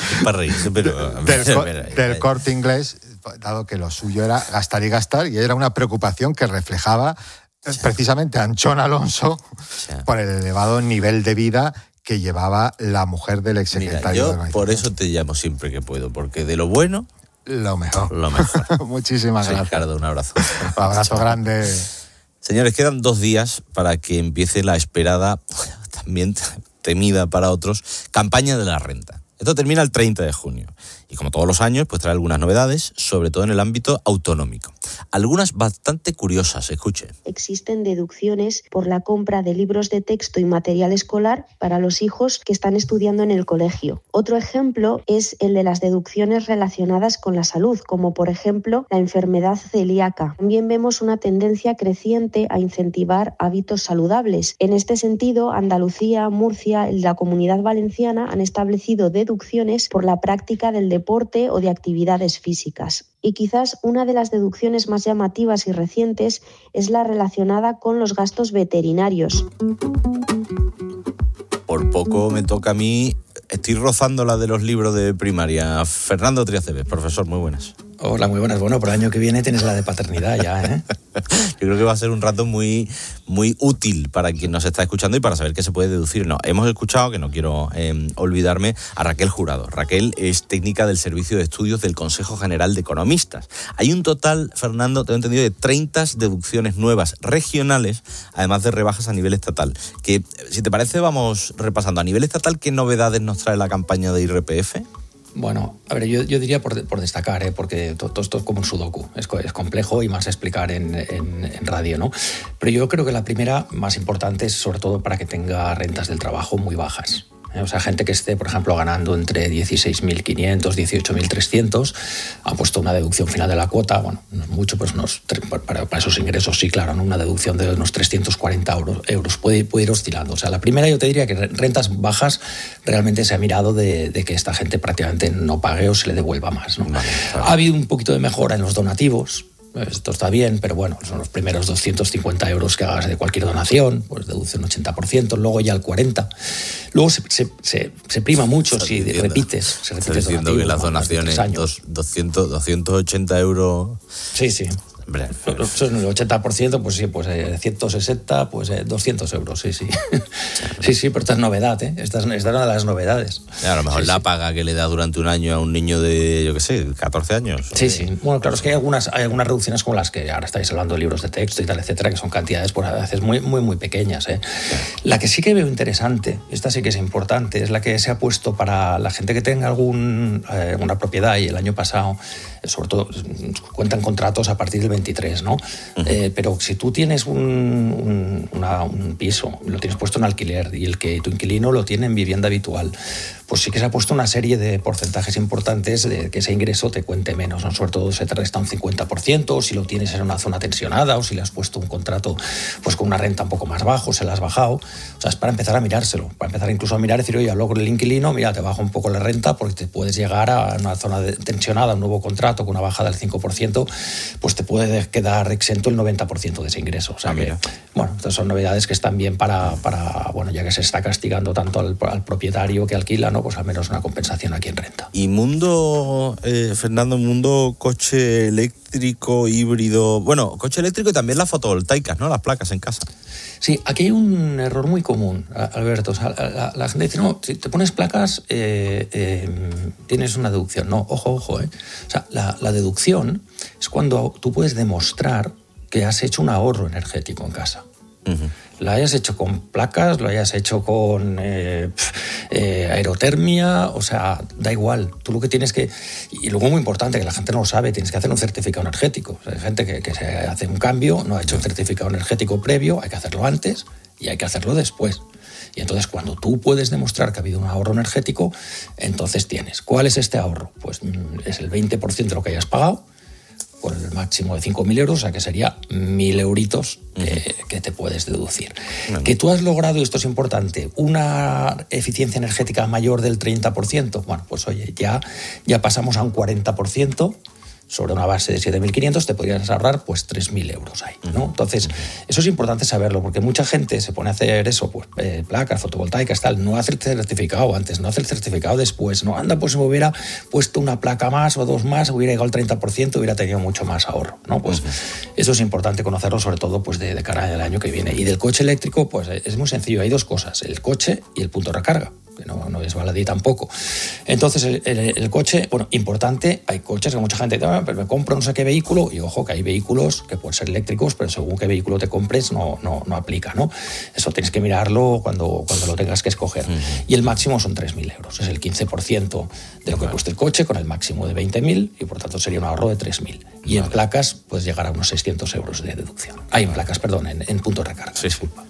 del Corte Inglés, dado que lo suyo era gastar y gastar, y era una preocupación que reflejaba precisamente a Anchón Alonso por el elevado nivel de vida que llevaba la mujer del exsecretario. Mira, yo por eso te llamo siempre que puedo, porque de lo bueno, lo mejor. Muchísimas gracias. Ricardo, un abrazo. Un abrazo grande. Señores, quedan 2 días para que empiece la esperada, también temida para otros, campaña de la renta. Esto termina el 30 de junio. Y como todos los años, pues trae algunas novedades, sobre todo en el ámbito autonómico. Algunas bastante curiosas, escuche. Existen deducciones por la compra de libros de texto y material escolar para los hijos que están estudiando en el colegio. Otro ejemplo es el de las deducciones relacionadas con la salud, como por ejemplo la enfermedad celíaca. También vemos una tendencia creciente a incentivar hábitos saludables. En este sentido, Andalucía, Murcia y la Comunidad Valenciana han establecido deducciones por la práctica del deporte o de actividades físicas. Y quizás una de las deducciones más llamativas y recientes es la relacionada con los gastos veterinarios. Por poco me toca a mí, estoy rozando la de los libros de primaria. Fernando Triaceves, profesor, muy buenas. Hola, muy buenas. Bueno, por el año que viene tienes la de paternidad ya, ¿eh? Yo creo que va a ser un rato muy, muy útil para quien nos está escuchando y para saber qué se puede deducir. No, hemos escuchado, que no quiero olvidarme, a Raquel Jurado. Raquel es técnica del Servicio de Estudios del Consejo General de Economistas. Hay un total, Fernando, tengo entendido, de 30 deducciones nuevas regionales, además de rebajas a nivel estatal. Que, si te parece, vamos repasando. A nivel estatal, ¿qué novedades nos trae la campaña de IRPF? Bueno, a ver, yo diría por destacar, porque todo esto es como un sudoku, es complejo y más explicar en radio, ¿no? Pero yo creo que la primera, más importante, es sobre todo para que tenga rentas del trabajo muy bajas. O sea, gente que esté, por ejemplo, ganando entre 16.500, 18.300, ha puesto una deducción final de la cuota, bueno, no es mucho, pues para esos ingresos sí, claro, ¿no? Una deducción de unos 340 euros puede ir oscilando. O sea, la primera yo te diría que rentas bajas realmente se ha mirado de que esta gente prácticamente no pague o se le devuelva más, ¿no? Vale, claro. Ha habido un poquito de mejora en los donativos. Esto está bien, pero bueno, son los primeros 250 euros que hagas de cualquier donación, pues deduce un 80%, luego ya el 40%. Luego se prima mucho si repites. Estás diciendo que las donaciones, 280 euros... Sí. Son el 80%, pues sí, pues 160, pues 200 euros, sí. Sí, pero esta es novedad, ¿eh? Esta es una de las novedades. A lo mejor la paga que le da durante un año a un niño de, yo qué sé, 14 años. Sí. Bueno, claro, es que hay algunas reducciones como las que ahora estáis hablando de libros de texto y tal, etcétera, que son cantidades pues a veces muy, muy, muy pequeñas, ¿eh? La que sí que veo interesante, esta sí que es importante, es la que se ha puesto para la gente que tenga alguna propiedad, y el año pasado, sobre todo, cuentan contratos a partir del 23, ¿no? Pero si tú tienes un piso, lo tienes puesto en alquiler y el que tu inquilino lo tiene en vivienda habitual, pues sí que se ha puesto una serie de porcentajes importantes de que ese ingreso te cuente menos, ¿no? Sobre todo se te resta un 50%, o si lo tienes en una zona tensionada, o si le has puesto un contrato pues con una renta un poco más bajo, se la has bajado. O sea, es para empezar a mirárselo, para empezar incluso a mirar y decir, oye, hablo con el inquilino, mira, te bajo un poco la renta porque te puedes llegar a una zona tensionada, un nuevo contrato con una bajada del 5%, pues te puede quedar exento el 90% de ese ingreso. O sea que, bueno, estas son novedades que están bien para bueno, ya que se está castigando tanto al propietario que alquila, ¿no? Pues al menos una compensación aquí en renta. Y Fernando, mundo coche eléctrico, híbrido... Bueno, coche eléctrico y también las fotovoltaicas, ¿no? Las placas en casa. Sí, aquí hay un error muy común, Alberto. O sea, la gente dice, no, si te pones placas tienes una deducción. No, ojo. O sea, la deducción es cuando tú puedes demostrar que has hecho un ahorro energético en casa. Uh-huh. Lo hayas hecho con placas, lo hayas hecho con aerotermia, o sea, da igual. Tú lo que tienes que... Y luego muy importante, que la gente no lo sabe, tienes que hacer un certificado energético. O sea, hay gente que se hace un cambio, no ha hecho un certificado energético previo, hay que hacerlo antes y hay que hacerlo después. Y entonces cuando tú puedes demostrar que ha habido un ahorro energético, entonces tienes. ¿Cuál es este ahorro? Pues es el 20% de lo que hayas pagado, con el máximo de 5.000 euros, o sea que sería 1.000 euritos que te puedes deducir. Bueno. Que tú has logrado, y esto es importante, una eficiencia energética mayor del 30%, bueno, pues oye, ya pasamos a un 40%, sobre una base de 7.500 te podrías ahorrar pues 3.000 euros ahí, ¿no? Entonces, eso es importante saberlo, porque mucha gente se pone a hacer eso, pues placas fotovoltaicas, tal, no hace el certificado antes, no hace el certificado después, no anda, pues si me hubiera puesto una placa más o dos más, hubiera llegado al 30%, hubiera tenido mucho más ahorro, ¿no? Pues eso es importante conocerlo, sobre todo pues de cara al año que viene. Y del coche eléctrico, pues es muy sencillo, hay dos cosas, el coche y el punto de recarga, que no es baladí tampoco. Entonces, el coche, bueno, importante, hay coches que mucha gente dice, pero me compro no sé qué vehículo, y ojo que hay vehículos que pueden ser eléctricos, pero según qué vehículo te compres no aplica, ¿no? Eso tienes que mirarlo cuando lo tengas que escoger. Y el máximo son 3.000 euros, es el 15% de lo que cuesta el coche, con el máximo de 20.000, y por tanto sería un ahorro de 3.000. Y en placas puedes llegar a unos 600 euros de deducción. En placas, perdón, en punto de recarga, disculpa.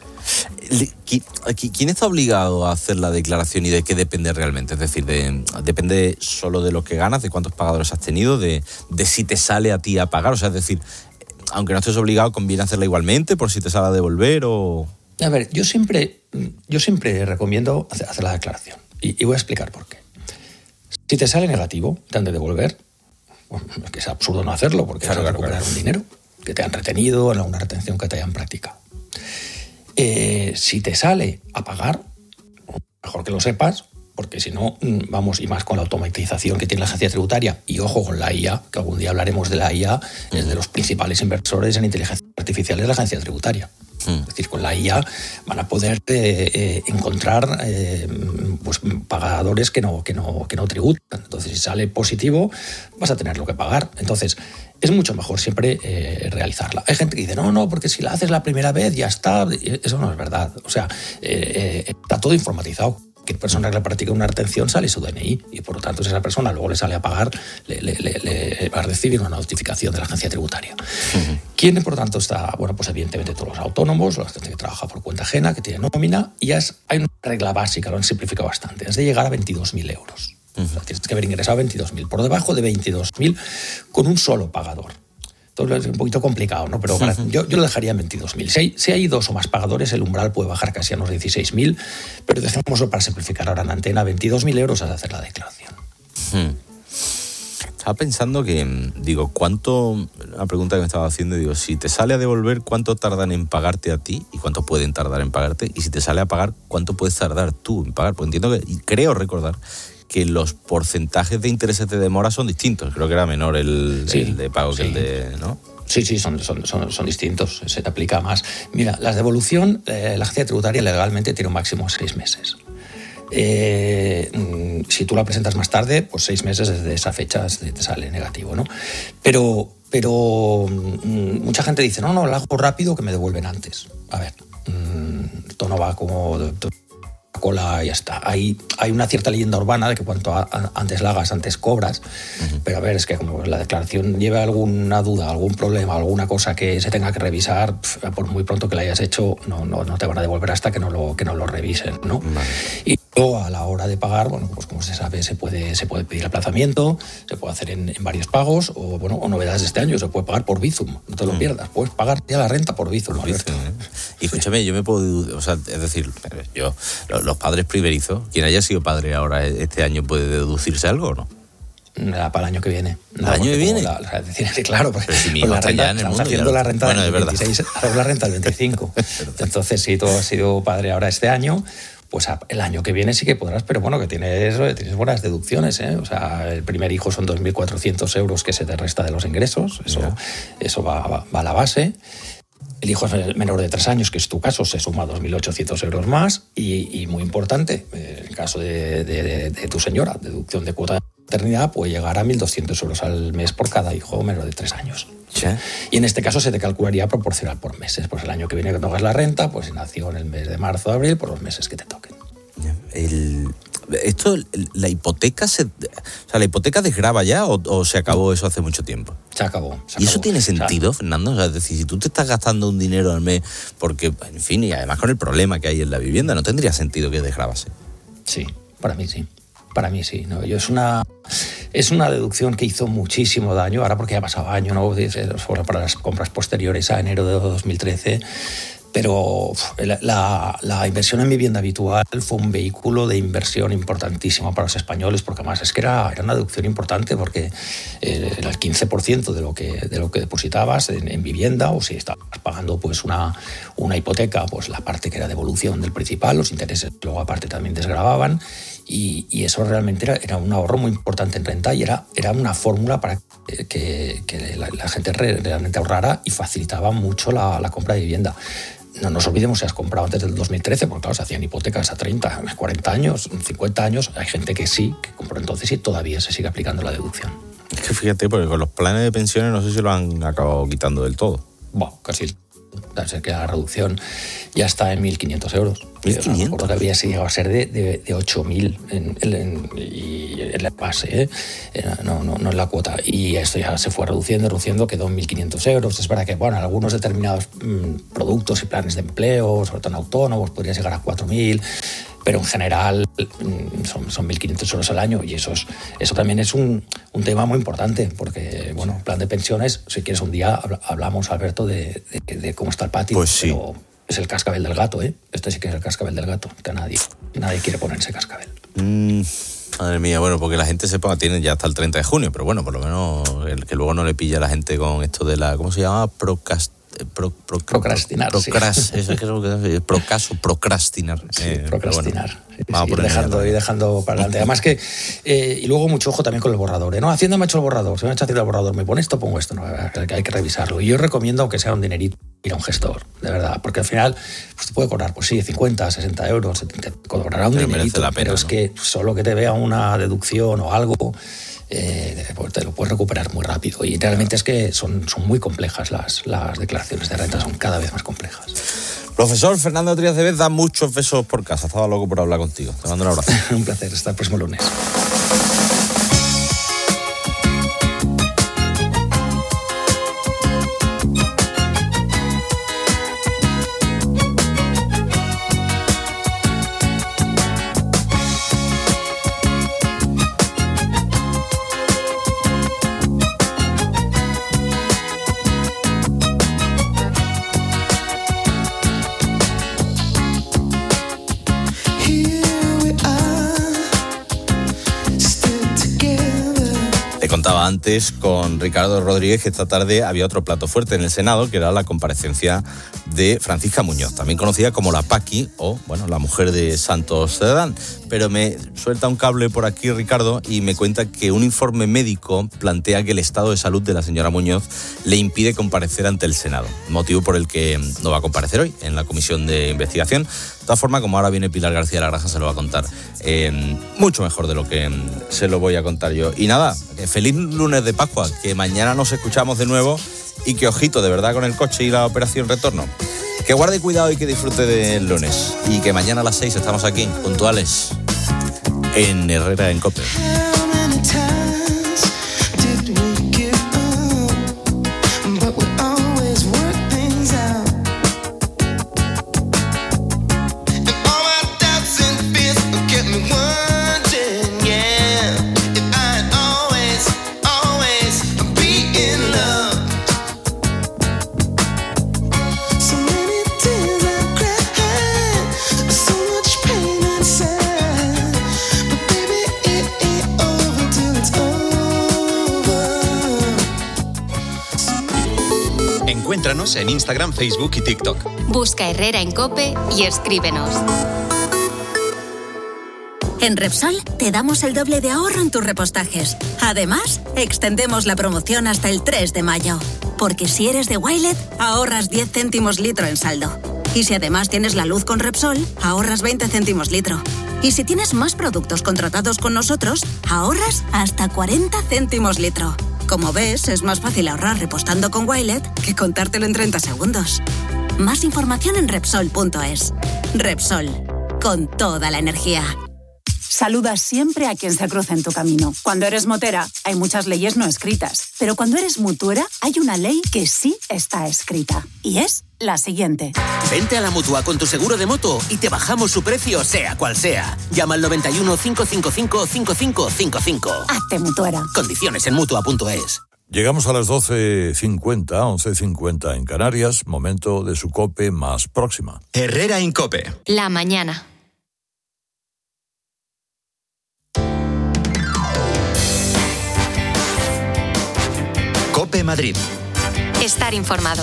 ¿Quién está obligado a hacer la declaración y de qué depende realmente? Es decir, ¿depende solo de lo que ganas, de cuántos pagadores has tenido, de si te sale a ti a pagar? O sea, es decir, aunque no estés obligado, ¿conviene hacerla igualmente por si te sale a devolver o...? A ver, yo siempre recomiendo hacer la declaración y voy a explicar por qué. Si te sale negativo, te han de devolver, bueno, es que es absurdo no hacerlo porque vas a recuperar un dinero que te han retenido en alguna retención que te hayan practicado. Si te sale a pagar, mejor que lo sepas, porque si no, vamos, y más con la automatización que tiene la agencia tributaria, y ojo con la IA, que algún día hablaremos de la IA, es de los principales inversores en inteligencia artificial de la agencia tributaria. Es decir, con la IA van a poder encontrar pues pagadores que no tributan. Entonces, si sale positivo, vas a tenerlo que pagar. Entonces, es mucho mejor siempre realizarla. Hay gente que dice, no, porque si la haces la primera vez ya está. Eso no es verdad. O sea, está todo informatizado. Que persona que le practica una retención sale su DNI y por lo tanto si esa persona luego le sale a pagar le va a recibir una notificación de la agencia tributaria. ¿Quién por lo tanto está? Bueno, pues evidentemente todos los autónomos, la gente que trabaja por cuenta ajena, que tiene nómina, y hay una regla básica, lo han simplificado bastante, es de llegar a 22.000 euros. O sea, tienes que haber ingresado 22.000, por debajo de 22.000 con un solo pagador. Es un poquito complicado, ¿no? Pero yo lo dejaría en 22.000. Si hay dos o más pagadores, el umbral puede bajar casi a unos 16.000, pero dejémoslo para simplificar ahora en antena, 22.000 euros al hacer la declaración. Estaba pensando que, una pregunta que me estaba haciendo, si te sale a devolver, ¿cuánto tardan en pagarte a ti y cuánto pueden tardar en pagarte? Y si te sale a pagar, ¿cuánto puedes tardar tú en pagar? Porque entiendo y creo recordar que los porcentajes de intereses de demora son distintos. Creo que era menor el de pago que el de... ¿no? Sí, son distintos. Se te aplica más. Mira, la devolución, la agencia tributaria legalmente tiene un máximo de 6 meses. Si tú la presentas más tarde, pues 6 meses desde esa fecha te sale negativo, ¿no? Pero mucha gente dice, no, la hago rápido que me devuelven antes. A ver, esto no va como cola y ya está. Hay una cierta leyenda urbana de que cuanto antes la hagas, antes cobras, pero a ver, es que como la declaración lleva alguna duda, algún problema, alguna cosa que se tenga que revisar, por muy pronto que la hayas hecho, no te van a devolver hasta que no lo revisen, ¿no? Vale. Y luego, a la hora de pagar, bueno, pues como se sabe, se puede pedir aplazamiento, se puede hacer en varios pagos, o novedades de este año, se puede pagar por Bizum, no te lo pierdas, puedes pagar ya la renta por Bizum. Y escúchame, yo me puedo, o sea, es decir, yo, los padres primerizos, quien haya sido padre ahora este año, ¿puede deducirse algo o no? Para el año que viene. ¿El año que viene? Claro, porque si mi hijo está ya en el mundo, haciendo la renta bueno, del 26, haremos la renta del 25. Entonces, si tú has sido padre ahora este año, pues el año que viene sí que podrás, pero bueno, que tienes buenas deducciones, ¿eh? O sea, el primer hijo son 2.400 euros que se te resta de los ingresos, eso va a la base. El hijo es menor de 3 años, que es tu caso, se suma 2.800 euros más. Y muy importante, en el caso de tu señora, deducción de cuota de maternidad puede llegar a 1.200 euros al mes por cada hijo menor de 3 años. ¿Sí? Y en este caso se te calcularía proporcional por meses. Pues el año que viene que tomas la renta, pues si nació en el mes de marzo o abril, por los meses que te toquen. ¿La hipoteca la hipoteca desgrava ya o se acabó eso hace mucho tiempo? Se acabó. ¿Y eso tiene sentido, Fernando? O sea, es decir, si tú te estás gastando un dinero al mes, porque, en fin, y además con el problema que hay en la vivienda, ¿no tendría sentido que desgravase? Sí, para mí sí. Para mí sí, ¿no? Es una deducción que hizo muchísimo daño, ahora porque ya ha pasado año, ¿no? Para las compras posteriores a enero de 2013, pero la inversión en vivienda habitual fue un vehículo de inversión importantísimo para los españoles, porque además es que era una deducción importante, porque era el 15% de lo que depositabas en vivienda, o si estabas pagando pues una hipoteca, pues la parte que era devolución del principal, los intereses luego aparte también desgravaban. Y eso realmente era un ahorro muy importante en renta, y era una fórmula para que la gente realmente ahorrara, y facilitaba mucho la compra de vivienda. No nos olvidemos si has comprado antes del 2013, porque claro, se hacían hipotecas a 30, 40 años, 50 años. Hay gente que sí, que compró entonces y todavía se sigue aplicando la deducción. Es que fíjate, porque con los planes de pensiones no sé si lo han acabado quitando del todo. Bueno, casi. Sé que la reduccción ya está en 1.500 euros. 1.500. Porque había llegado a ser de 8.000 en la base, no en la cuota. Y esto ya se fue reduciendo, quedó en 1.500 euros. Es verdad que, bueno, algunos determinados productos y planes de empleo, sobre todo en autónomos, podría llegar a 4.000. Pero en general son 1.500 euros al año, y eso también es un tema muy importante, porque, bueno, plan de pensiones, si quieres un día hablamos, Alberto, de cómo está el patio. Pues sí. Pero es el cascabel del gato, ¿eh? Este sí que es el cascabel del gato, que nadie quiere ponerse cascabel. Madre mía, bueno, porque la gente se ponga, tienen ya hasta el 30 de junio, pero bueno, por lo menos que luego no le pilla a la gente con esto de la, ¿cómo se llama? Procrastinar. Procrastinar. Procrastinar. Bueno, ir dejando para adelante. Además que, y luego mucho ojo también con el borrador. ¿No? Hacienda me ha hecho el borrador, se me ha hecho Hacienda el borrador, me pone esto, pongo esto. No, hay que revisarlo. Y yo recomiendo, aunque sea un dinerito, ir a un gestor, de verdad, porque al final pues te puede cobrar, pues sí, 50, 60 euros, te cobrará un dinerito, pero es que solo que te vea una deducción o algo, pues te lo puedes recuperar muy rápido. Y realmente es que son muy complejas las declaraciones de renta, son cada vez más complejas. Profesor Fernando Trías de Vez, da muchos besos por casa. Estaba loco por hablar contigo. Te mando un abrazo. Un placer. Hasta el próximo lunes. Contaba antes con Ricardo Rodríguez que esta tarde había otro plato fuerte en el Senado, que era la comparecencia de Francisca Muñoz, también conocida como la Paqui, o bueno, la mujer de Santos Cerdán. Pero me suelta un cable por aquí Ricardo y me cuenta que un informe médico plantea que el estado de salud de la señora Muñoz le impide comparecer ante el Senado, motivo por el que no va a comparecer hoy en la comisión de investigación. De todas formas, como ahora viene Pilar García Lagranja, se lo va a contar mucho mejor de lo que se lo voy a contar yo. Y nada, feliz lunes de Pascua, que mañana nos escuchamos de nuevo y que ojito, de verdad, con el coche y la operación retorno. Que guarde cuidado y que disfrute del lunes. Y que mañana a las 6 estamos aquí, puntuales, en Herrera en COPE. Encuéntranos en Instagram, Facebook y TikTok. Busca Herrera en COPE y escríbenos. En Repsol te damos el doble de ahorro en tus repostajes. Además, extendemos la promoción hasta el 3 de mayo. Porque si eres de Wilet, ahorras 10 céntimos litro en saldo. Y si además tienes la luz con Repsol, ahorras 20 céntimos litro. Y si tienes más productos contratados con nosotros, ahorras hasta 40 céntimos litro. Como ves, es más fácil ahorrar repostando con Wilet que contártelo en 30 segundos. Más información en Repsol.es. Repsol, con toda la energía. Saluda siempre a quien se cruza en tu camino. Cuando eres motera, hay muchas leyes no escritas. Pero cuando eres mutuera, hay una ley que sí está escrita. Y es la siguiente. Vente a la Mutua con tu seguro de moto y te bajamos su precio, sea cual sea. Llama al 91 555 5555. Hazte mutuera. Condiciones en Mutua.es. Llegamos a las 12:50, 11:50 en Canarias, momento de su COPE más próxima. Herrera en COPE. La mañana. COPE Madrid. Estar informado.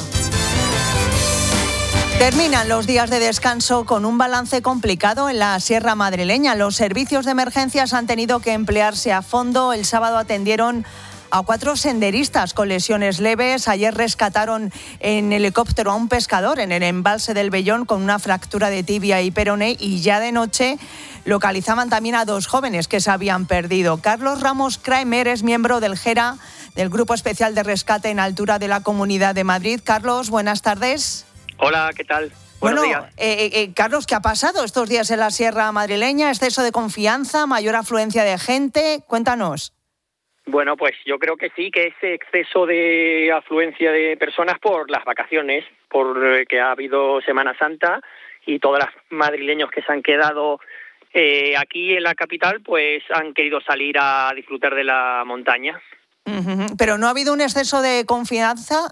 Terminan los días de descanso con un balance complicado en la Sierra Madrileña. Los servicios de emergencias han tenido que emplearse a fondo. El sábado atendieron a 4 senderistas con lesiones leves. Ayer rescataron en helicóptero a un pescador en el embalse del Vellón con una fractura de tibia y peroné, y ya de noche localizaban también a 2 jóvenes que se habían perdido. Carlos Ramos Kramer es miembro del GERA, del Grupo Especial de Rescate en Altura de la Comunidad de Madrid. Carlos, buenas tardes. Hola, ¿qué tal? Buenos días. Carlos, ¿qué ha pasado estos días en la Sierra Madrileña? ¿Exceso de confianza? ¿Mayor afluencia de gente? Cuéntanos. Bueno, pues yo creo que sí, que ese exceso de afluencia de personas por las vacaciones, por que ha habido Semana Santa y todos los madrileños que se han quedado aquí en la capital, pues han querido salir a disfrutar de la montaña. Pero ¿no ha habido un exceso de confianza,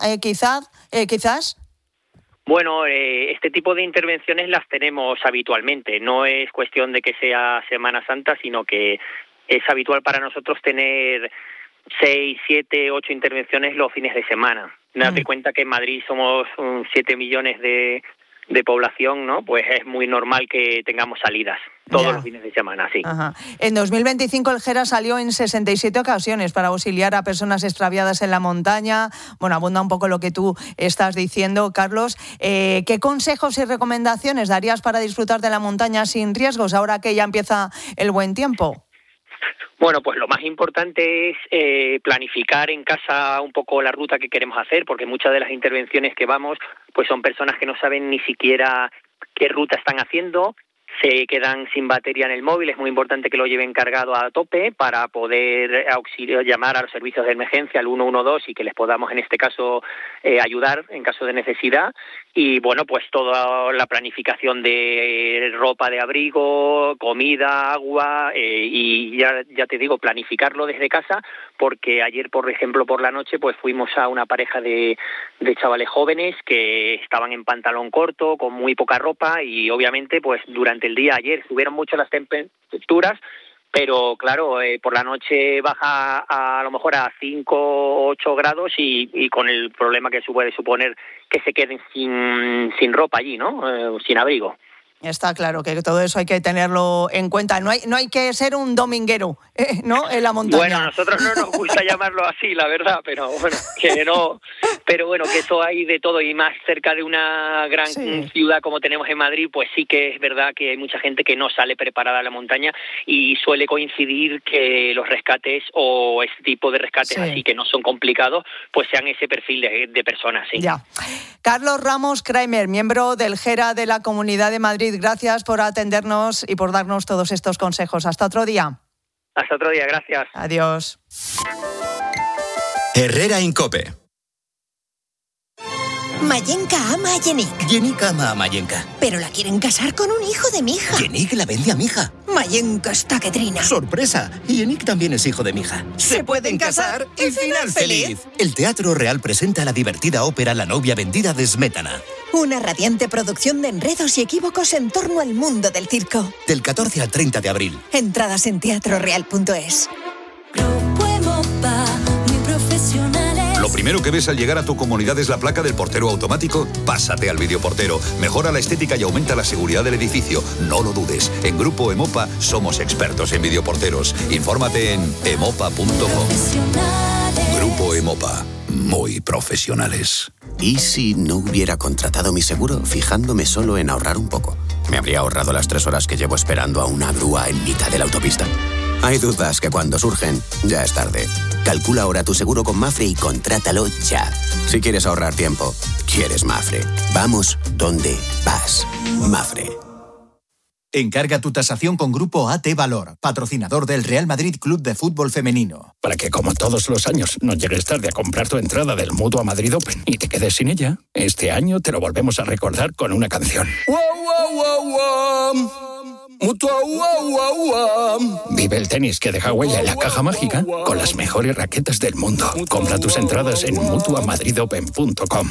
quizás? Bueno, este tipo de intervenciones las tenemos habitualmente. No es cuestión de que sea Semana Santa, sino que es habitual para nosotros tener 6, 7, 8 intervenciones los fines de semana. Date cuenta que en Madrid somos 7 millones de población, ¿no? Pues es muy normal que tengamos salidas todos los fines de semana, sí. Ajá. En 2025 el GERA salió en 67 ocasiones para auxiliar a personas extraviadas en la montaña. Bueno, abunda un poco lo que tú estás diciendo, Carlos. ¿Qué consejos y recomendaciones darías para disfrutar de la montaña sin riesgos ahora que ya empieza el buen tiempo? Bueno, pues lo más importante es planificar en casa un poco la ruta que queremos hacer, porque muchas de las intervenciones que vamos pues son personas que no saben ni siquiera qué ruta están haciendo, se quedan sin batería en el móvil. Es muy importante que lo lleven cargado a tope para poder llamar a los servicios de emergencia, al 112, y que les podamos en este caso ayudar en caso de necesidad. Y bueno, pues toda la planificación de ropa de abrigo, comida, agua, y ya te digo, planificarlo desde casa, porque ayer, por ejemplo, por la noche, pues fuimos a una pareja de chavales jóvenes que estaban en pantalón corto, con muy poca ropa, y obviamente pues durante el día ayer subieron mucho las temperaturas, pero claro, por la noche baja a lo mejor a 5 o 8 grados y con el problema que puede suponer que se queden sin ropa allí, ¿no? Sin abrigo. Está claro que todo eso hay que tenerlo en cuenta. No hay que ser un dominguero, ¿no? En la montaña. Bueno, a nosotros no nos gusta llamarlo así, la verdad, pero bueno, que no. Pero bueno, que eso hay de todo y más cerca de una gran ciudad como tenemos en Madrid, pues sí que es verdad que hay mucha gente que no sale preparada a la montaña y suele coincidir que los rescates o este tipo de rescates así que no son complicados, pues sean ese perfil de personas, sí. Ya. Carlos Ramos Kramer, miembro del GERA de la Comunidad de Madrid. Gracias por atendernos y por darnos todos estos consejos. Hasta otro día. Hasta otro día, gracias. Adiós. Herrera Incope. Mayenka ama a Yenik. Yenik ama a Mayenka. Pero la quieren casar con un hijo de Mija. Yenik la vende a Mija. Mayenka está que trina. ¡Sorpresa! Yenik también es hijo de Mija. Se pueden casar y final feliz. El Teatro Real presenta la divertida ópera La novia vendida de Smetana. Una radiante producción de enredos y equívocos en torno al mundo del circo. Del 14 al 30 de abril. Entradas en teatroreal.es. Lo primero que ves al llegar a tu comunidad es la placa del portero automático. Pásate al videoportero. Mejora la estética y aumenta la seguridad del edificio. No lo dudes. En Grupo Emopa somos expertos en videoporteros. Infórmate en emopa.com. Grupo Emopa. Muy profesionales. ¿Y si no hubiera contratado mi seguro fijándome solo en ahorrar un poco? ¿Me habría ahorrado las 3 horas que llevo esperando a una grúa en mitad de la autopista? Hay dudas que cuando surgen, ya es tarde. Calcula ahora tu seguro con Mafre y contrátalo ya. Si quieres ahorrar tiempo, quieres Mafre. Vamos donde vas. Mafre. Encarga tu tasación con Grupo AT Valor, patrocinador del Real Madrid Club de Fútbol Femenino. Para que, como todos los años, no llegues tarde a comprar tu entrada del Mutua Madrid Open y te quedes sin ella, este año te lo volvemos a recordar con una canción. ¡Wow, wow, wow, wow! Mutua, wow, wow, wow. Vive el tenis que deja huella en la caja mágica con las mejores raquetas del mundo. Compra tus entradas en mutuamadridopen.com.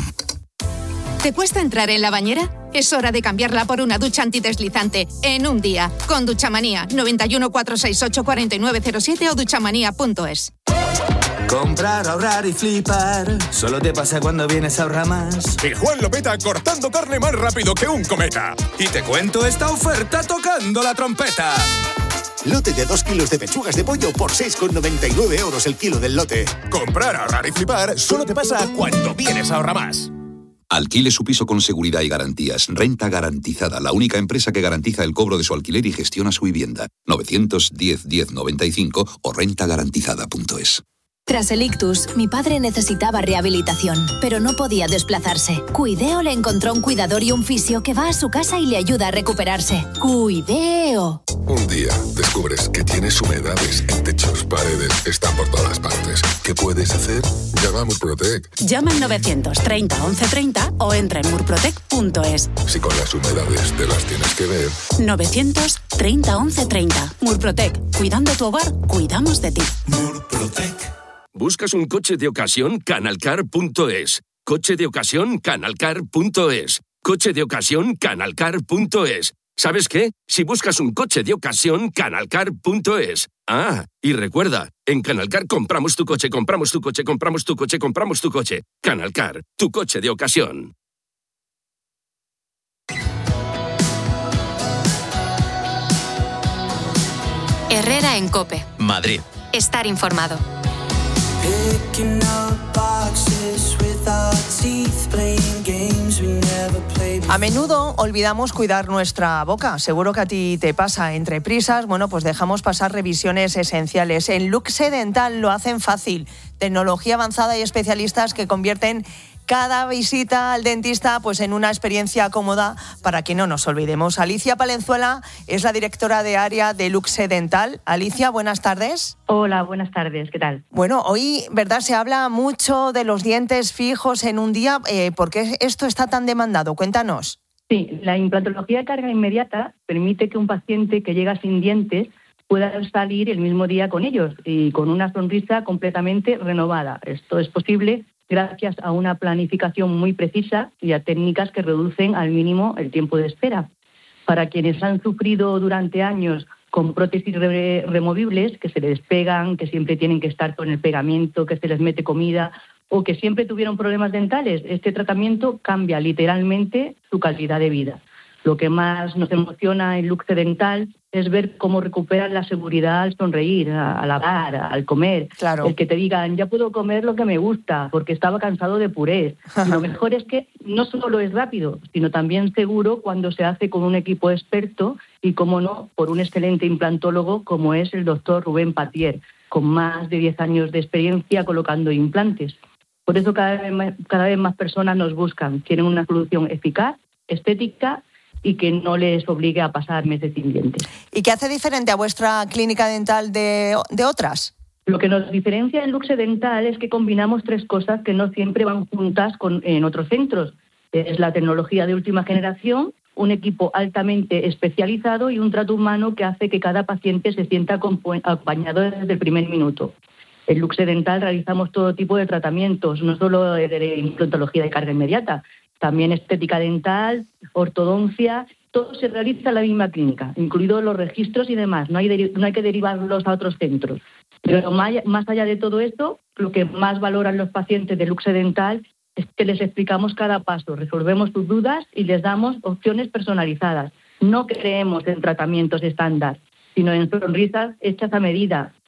¿Te cuesta entrar en la bañera? Es hora de cambiarla por una ducha antideslizante en un día. Con Duchamanía, 91 468 4907 o duchamanía.es. Comprar, ahorrar y flipar. Solo te pasa cuando vienes a Ahorra Más. Y Juan lo peta cortando carne más rápido que un cometa. Y te cuento esta oferta tocando la trompeta. Lote de 2 kilos de pechugas de pollo por 6,99 € el kilo del lote. Comprar, ahorrar y flipar solo te pasa cuando vienes a Ahorra Más. Alquile su piso con seguridad y garantías. Renta Garantizada, la única empresa que garantiza el cobro de su alquiler y gestiona su vivienda. 910 1095 o rentagarantizada.es. Tras el ictus, mi padre necesitaba rehabilitación, pero no podía desplazarse. Cuideo le encontró un cuidador y un fisio que va a su casa y le ayuda a recuperarse. ¡Cuideo! Un día descubres que tienes humedades en techos, paredes, están por todas partes. ¿Qué puedes hacer? Llama a Murprotec. Llama al 930 1130 o entra en murprotec.es. Si con las humedades te las tienes que ver. 930 1130. Murprotec. Cuidando tu hogar, cuidamos de ti. Murprotec. ¿Buscas un coche de ocasión? Canalcar.es. Coche de ocasión? Canalcar.es. Coche de ocasión? Canalcar.es. ¿Sabes qué? Si buscas un coche de ocasión, Canalcar.es. Ah, y recuerda, en Canalcar compramos tu coche, compramos tu coche, compramos tu coche, compramos tu coche. Canalcar, tu coche de ocasión. Herrera en COPE. Madrid. Estar informado. A menudo olvidamos cuidar nuestra boca. Seguro que a ti te pasa. Entre prisas, bueno, pues dejamos pasar revisiones esenciales. En Luxe Dental lo hacen fácil. Tecnología avanzada y especialistas que convierten cada visita al dentista pues en una experiencia cómoda para que no nos olvidemos. Alicia Palenzuela es la directora de área de Luxe Dental. Alicia, buenas tardes. Hola, buenas tardes, ¿qué tal? Bueno, hoy, ¿verdad? Se habla mucho de los dientes fijos en un día. ¿Por qué esto está tan demandado? Cuéntanos. Sí, la implantología de carga inmediata permite que un paciente que llega sin dientes pueda salir el mismo día con ellos y con una sonrisa completamente renovada. Esto es posible gracias a una planificación muy precisa y a técnicas que reducen al mínimo el tiempo de espera. Para quienes han sufrido durante años con prótesis removibles que se les despegan, que siempre tienen que estar con el pegamento, que se les mete comida o que siempre tuvieron problemas dentales, este tratamiento cambia literalmente su calidad de vida. Lo que más nos emociona en Luxe Dental es ver cómo recuperan la seguridad al sonreír, al hablar, al comer. Claro. El que te digan, ya puedo comer lo que me gusta porque estaba cansado de purés. Y lo mejor es que no solo es rápido, sino también seguro cuando se hace con un equipo experto y, como no, por un excelente implantólogo como es el doctor Rubén Patier, con más de 10 años de experiencia colocando implantes. Por eso cada vez más personas nos buscan, quieren una solución eficaz, estética y que no les obligue a pasar meses sin dientes. ¿Y qué hace diferente a vuestra clínica dental de otras? Lo que nos diferencia en Luxe Dental es que combinamos 3 cosas que no siempre van juntas en otros centros. Es la tecnología de última generación, un equipo altamente especializado y un trato humano que hace que cada paciente se sienta acompañado desde el primer minuto. En Luxe Dental realizamos todo tipo de tratamientos, no solo de implantología de carga inmediata, también estética dental, ortodoncia, todo se realiza en la misma clínica, incluidos los registros y demás. No hay que derivarlos a otros centros. Pero más allá de todo esto, lo que más valoran los pacientes de Luxe Dental es que les explicamos cada paso, resolvemos sus dudas y les damos opciones personalizadas. No creemos en tratamientos estándar, sino en sonrisas hechas a medida,